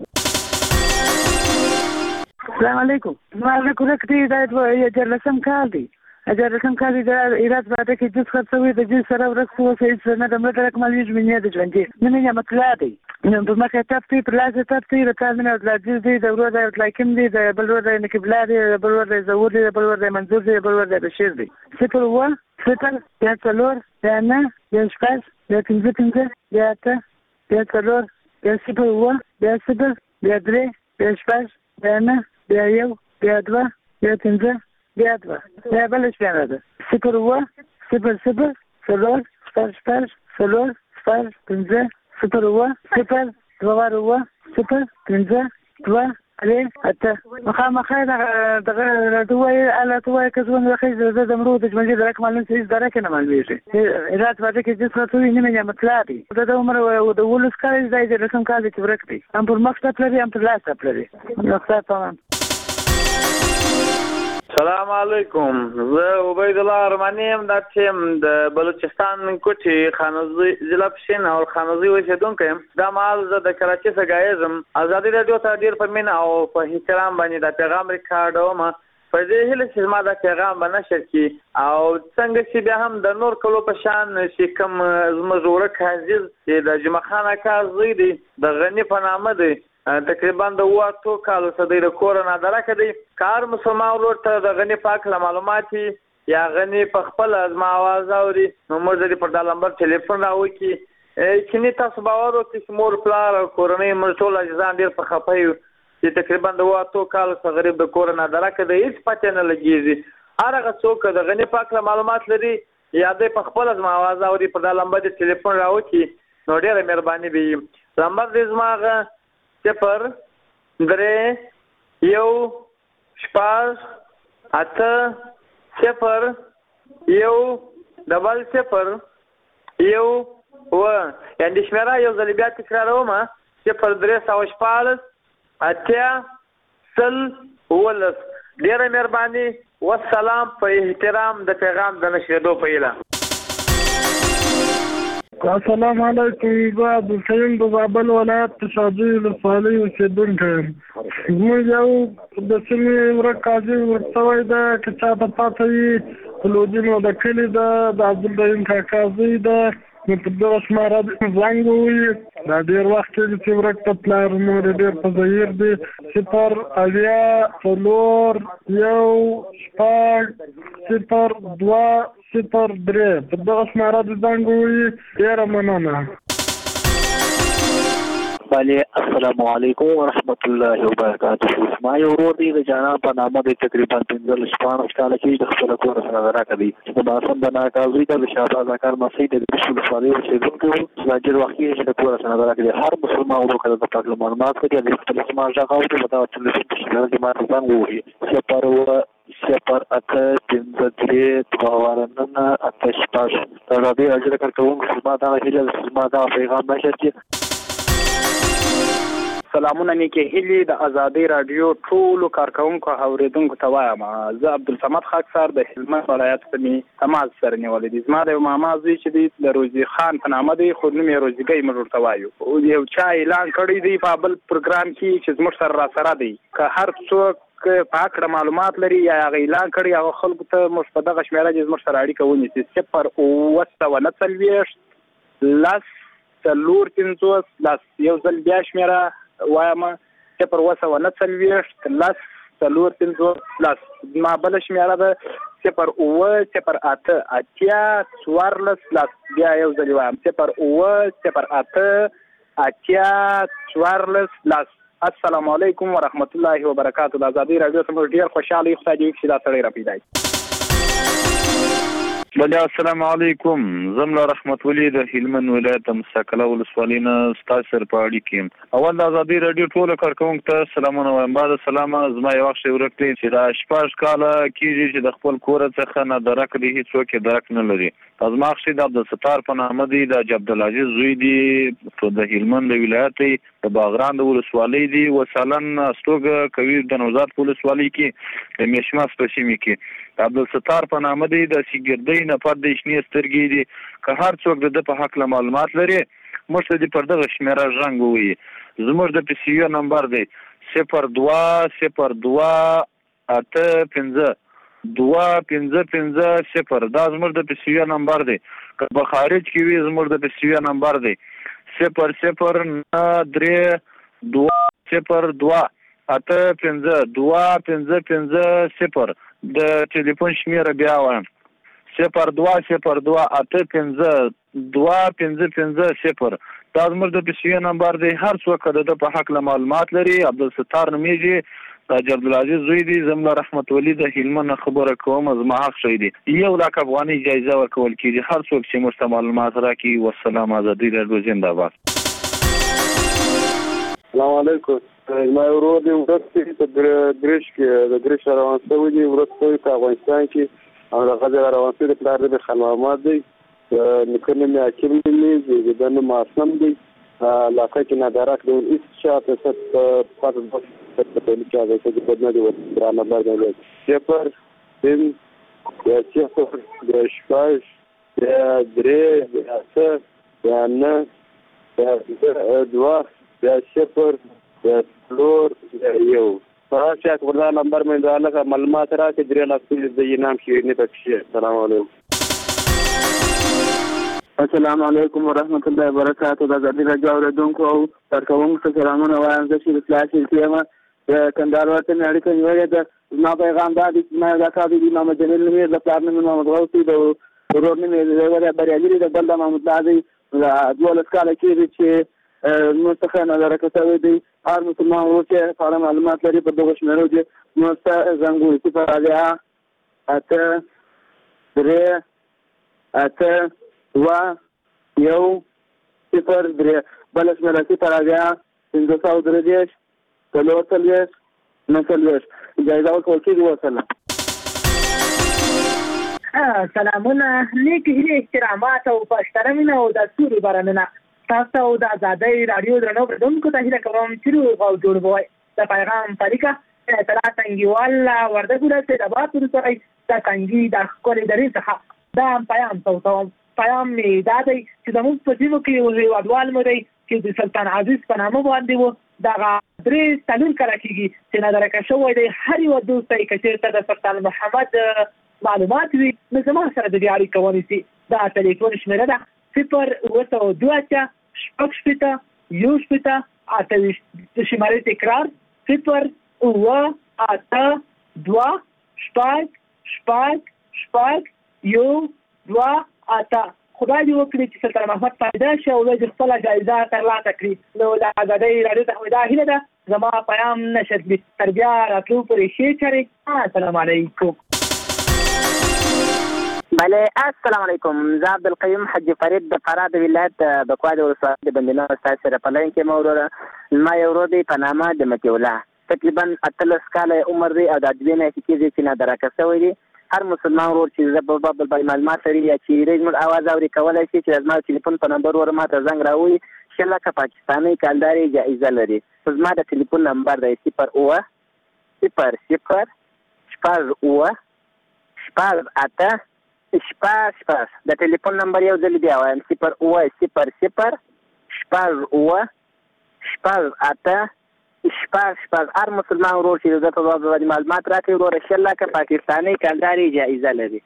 السلام علیکم. زما هلک ورک دی. دا دیارلسم کال دی. دیارلسم کال دی. د هرات باده کې جز خرڅوي. د جز سره ورک شو اوس هېڅ نه د مړه درک مالوي ژمنې د ژوندي نه مې نعمت الله دی. په مخه تپ دی پر لاس تپ دی. د کار مینه د جز دی. د ورور د لایکم دی. د بل ورور د نقیب الله دی. د بل ورور د زهور دی. د بل ورور د منظور دی. د بل ورور د بشیر دی. صفر اوه صفر بیا څلور بیا نه بیا شپږ بیا پنځه پنځه بیا اته بیا څلور بیا صفر اوه بیا صفر بیا درې بیا شپږ بیا نه بیا یو بیا دوه بیا پنځه بیا دوه. بیا بله شمېره ده: صفر اوه صفر صفر څلور شپږ شپږ څلور شپږ پنځه صفر اوه صفر دوه واره اوه صفر پنځه دوه درې اته. مخامخ دغه راته ووایي هله ته ووایه که ژوند راخېږي زه د مړو د ژوندي درک معلوم شي هېڅ درک یې نه معلومېږي. هرات باده کې جز خرڅوي. نوم یې نعمت الله دی. د ده عمر د اوولس کاله دی. دا یې دیارلسم کال دی چې ورک دی. هم پر مخ ټپ لري هم پر لاس ټپ لري. د خدای په امان. سلام علیکم. زه عبید الله ارمانی یم. دا ټیم د بلوچستان کوټې خانوزي ضلع پښین او خانوزي اوسېدونکی یم. دا مهال زه د کراچۍ څخه ګایز یم. ازادي راډیو ته ډېر په مینه او په احترام باندې دا پیغام ریکارډوم. په دې هیله چې زما دا پیغام به نشر کړي او څنګه چې بیا هم د نور کلو په شان چې کوم زموږ ورک عزیز چې د جمعه خان اکا زوی دی د غني په نامه دی تقریبا د اوه اتو کالو څخه د کور نه درکه دی. کار مسلمان ورور ته د غني پاک له معلوماتي یا غني په خپل ازما आवाज اوري نو موږ د په دغه نمبر ټلیفون راوړي چې تاسو باور وکړئ چې مور پلار کورنۍ موږ ټول ځان ډیر په خپه یو چې تقریبا د اوه اتو کالو څخه غریب د کور نه درکه دی هیڅ پته نه لګیږي. هغه څوک د غني پاک له معلومات لري یا د په خپل ازما आवाज اوري په دغه نمبر ټلیفون راوړي نو ډیره مهرباني به. نمبر دې زماغه صفر درې یو شپږ اته صفر یو ډبل صفر یو اوه. یعنې شمېره یو ځل بیا تکراروم: صفر درې سوه شپاړس اتیا سل اوولس. ډېره مهرباني. والسلام. په احترام د پیغام د نشرېدو په هیله. السلام علیکم. زه عبدالسلیم د زابل ولایت د شاجوی ولسوالۍ اوسېدونکی یم. زموږ یو د سیمې ورک قاضي ورک شوی ده که چا ته پاته وي په لودینو د کلي ده د عبدالرحیم کاکا زوی ده نو په دغه شماره زنګ ووهي. دا ډېر وخت کېږي چې ورک ته پلار نور یې ډېر په ظهیر دی. صفر اویا څلور یو شپږ صفر دوه صفر درې په دغه شماره د زنګ ووهي. ډېره مننه. بله السلام علیکم ورحمت الله وبرکاته. ما یو ورور دی د جانان په نامه دی تقریبا پنځلس شپاړس کاله کې د خپل کور سره راکړی دی. د ماسم د ناکازوي د شهباز اکر مسیح د بشو ولسوالۍ اوسېدونکی و. دا ډېر وخت کېږي چې د کور سره راکړی دی. هر مسلمان ورور که د پاک معلومات کړي د خپل زما غږ اوري په دغه ټلیفون په شمېره کې ماته زنګ ووهي: صفر اوه صفر اته پنځه درې دوه واره نهه اته شپږ. د ازادي راډیو د کارکوونکو زما دغه هیله ده چې زما دغه پیغام نشر کړي. سلامونه نیکې هیلې د ازادي رادیو ټولو کارکونکو او اوریدونکو ته وایم. زه عبدالصمد خاکسار د هلمند ولایت په می تماس سره نیولې دي. زما د ماما زوی چې دی د روزي خان په نامه دی، خو نوم یې روزيګۍ موږ ورته وایو. یو چا اعلان کړی دی په بل پروګرام کې چې زموږ سره را سره دی، که هر څوک په اکړه معلومات لري یا اعلان کړی هغه خلکو ته موږ په دغه شمیره کې زموږ سره اړیکه ونیسي. صفر اوه سوه نه څلوېښت لس څلور پنځوس لس. یو ځل بیا شمیره وایم، صفر اوه سوه نه څلوېښت لس څلور پنځوس لس. ما بله شمیره ده صفر اوه صفر اته اتیا څوارلس لس. بیا یو ځل وایم، صفر اوه صفر اته اتیا څوارلس لس. السلام علیکم ورحمت الله وبرکاتو. د ازادي رادیو څخه ډیر خوشاله یم خدای دې چې دا سړی را پیدا بله السلام علیکم. زملا رحمت ولی د هلمند ولایت مستقله ولسوالۍ نه ستاسو سره په اړیکه یم. اول د ازادي رادیو ټولو کارکونکو ته سلامونه وایم. بعد سلام زما یو وخت ورک دی چې دا شپږ کاله کېږي چې د خپل کور څخه نه درک دی، هیڅوک یې درک نه لري. زما خشي د عبدالستار په نامه دی، د عبدالعزیز زوی دی، د هلمند ولایت د باغران د ولسوالۍ دی، وسالن استوګه کوي د نوزاد ولسوالۍ کې د میشماس په سیمه کې. عبدالستار په نامه دی، د سیګردۍ نه پد د شنې سترګې دي. که هر څوک د په حق له معلومات لري موږ ته د پر دغه شمیره رنګ ووایي. زموږ د پی سی یو نمبر دی صفر دوه صفر دوه اته پنځه دوه پنځه پنځه صفر. دا زموږ د پی سی یو نمبر دی. که په خارج کې وي زموږ د پی سی یو نمبر دی صفر صفر نه درې دوه صفر دوه اته پنځه دوه پنځه پنځه صفر. د ټلیفون شمیره بیا وایم صفر دوه صفر دوه اته پنځه دوه پنځه پنځه صفر. دا زموږ د پی سی یو نمبر دی. هر څوک د په حق له معلومات لري. عبدالستار نومیږي، د عبدالعزیز زوی دی. زملا رحمت ولی د هلمند خبره کوم، زما حق شوی دی. یو لاک افغانۍ جایزه ورکول کیږي هر څوک چې موږ ته معلومات راکړي. والسلام. ازادي رادیو زنده باد. السلام علیکم. ما ورور دی ورسته په درش کې د درش روان شوی دی، ورسته په افغانستان کې او د غزل روان شوی د پلار د خان محمد دی، نکنه مې حکیم دی، د نو ماسم دی، لاکه کې نادرک دی. هیڅ شاته ست پاتې د په لچا د څه په نه دی ورته نمبر دی صفر تین یا صفر د شپږ یا درې یا څه یا نه یا دوه یا صفر یا څلور یا یو. هغه چې اکبر نمبر مې دا لکه معلومات راکړي درې لاس د نام شي نه پکې. السلام علیکم. السلام علیکم ورحمت الله وبرکاتو. د ازادي رادیو اوریدونکو او کارکونکو ته سلامونه وایم. زه چې اصلاحي سیمه د کندهار ورته اړیکه نیولې ده. زما پیغام دا دی چې ما دا کار دی محمد جمیل نومې د پلار نوم محمد غوثي د ورور نوم یې بریالي دی، د بل د محمود الله دی. دولس کاله کېږي چې موږ څخه نظر کتوي دی. هر مسلمان ورور چې په اړه معلومات لري په دغه شمیرو کې موږ ته زنګ ووایي صفر اویا اته درې اته دوه یو صفر درې. بله شمیره صفر اویا پنځه سوه درې دېرش څلور څلوېښت نهه څلوېښت. جایزه ورکول کېږي. وسلام. سلامونه، نیکې هیلې، احترامات او پشتره مینه او د سوري برننه تاسو او د ازادۍ رادیو درنو اوریدونکو ته هیله کوم چې روغ او جوړ وئ. د پیغام طریقه اطلاع تنګیواله وردګو له د باد ورسره د تنګي د ښکلې درې څخه دا پیام توتوم. پیام مې دا دی چې زموږ په سیمو کې یو هېوادوال مو دی چې د سلطان عزیز په نامه باندې و. دغه درې څلور کاله کېږي چې نادرکه شوی دی. هر یو دوست دی که چېرته د سلطان محمد معلومات وي نو زما سره د دې اړیکه ونیسي. دا ټلیفون شمیره ده صفر اوه سوه دوه اتیا شپږ شپېته یو شپېته اته ویشت. د شمارې تکرار صفر اوه اته دوه شپږ شپږ شپږ یو دوه اته. خدای دې وکړي چې سلطان محمد پیدا شي او د خپله جایزه ترلاسه کړي. نو د ازادۍ رادیو ته دا هیله ده زما پیام نشر کړي. تر بیا راتلو پورې ښې چارې. السلام علیکم. بله السلام علیکم. زه عبدالقیوم حجي فرید د فراه د ولایت د کواد ولسوالۍ د بندیانو ستاسو سره په لاین کې موروره. ما یو ورور دی په نامه د مطیع الله، تقریبا اتلس کاله عمر دی او د ادبي نه کېږي چې نادرکه شوی دی. هر مسلمان ورور چې زه په باب معلومات لري یا چې زموږ اواز اوري کولی شي چې زما ټلیفون په نمبر ور ماته زنګ راوړي شل لکه پاکستاني کالداري جایزه لري. زما د ټلیفون نمبر دی صفر اوه صفر صفر شپږ اوه شپږ اته شپږ شپږ. د ټلیفون نمبر یو ځل بیا وایم صفر اوه صفر صفر شپږ اوه شپږ اته شپږ شپږ. هر مسلمان ورور چې د ته د معلومات راکړي وروره شل لکه پاکستاني کالداري جایزه لري.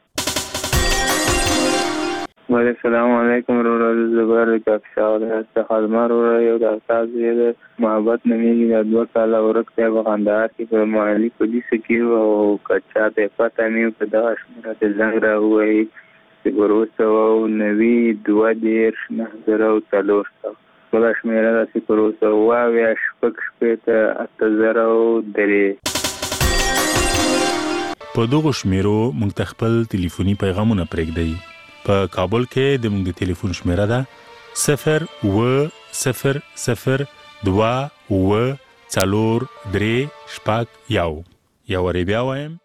وعلیکم السلام علیکم وروره. زبر کاکشا ولایت څخه وروره یو د استاد د محبت نومیږي د دوه کاله ورک دی په کندهار کې په محلي پولیس کې او کچا ته پته نه په دغه شمېره ته زنګ راووایي چې وروسته او نوي دوه دېرش نهه زره او څلور سوه بله شمېره ده چې وروسته اوه اویا شپږ شپېته اته زره او درې. په دغو شمیرو موږ ته خپل ټلیفوني پیغامونه پرېږدئ. په کابل کې د موږ د ټلیفون شمیره ده صفر اوه صفر صفر دوه اوه څلور درې شپږ یو. یو وارې بیا وایم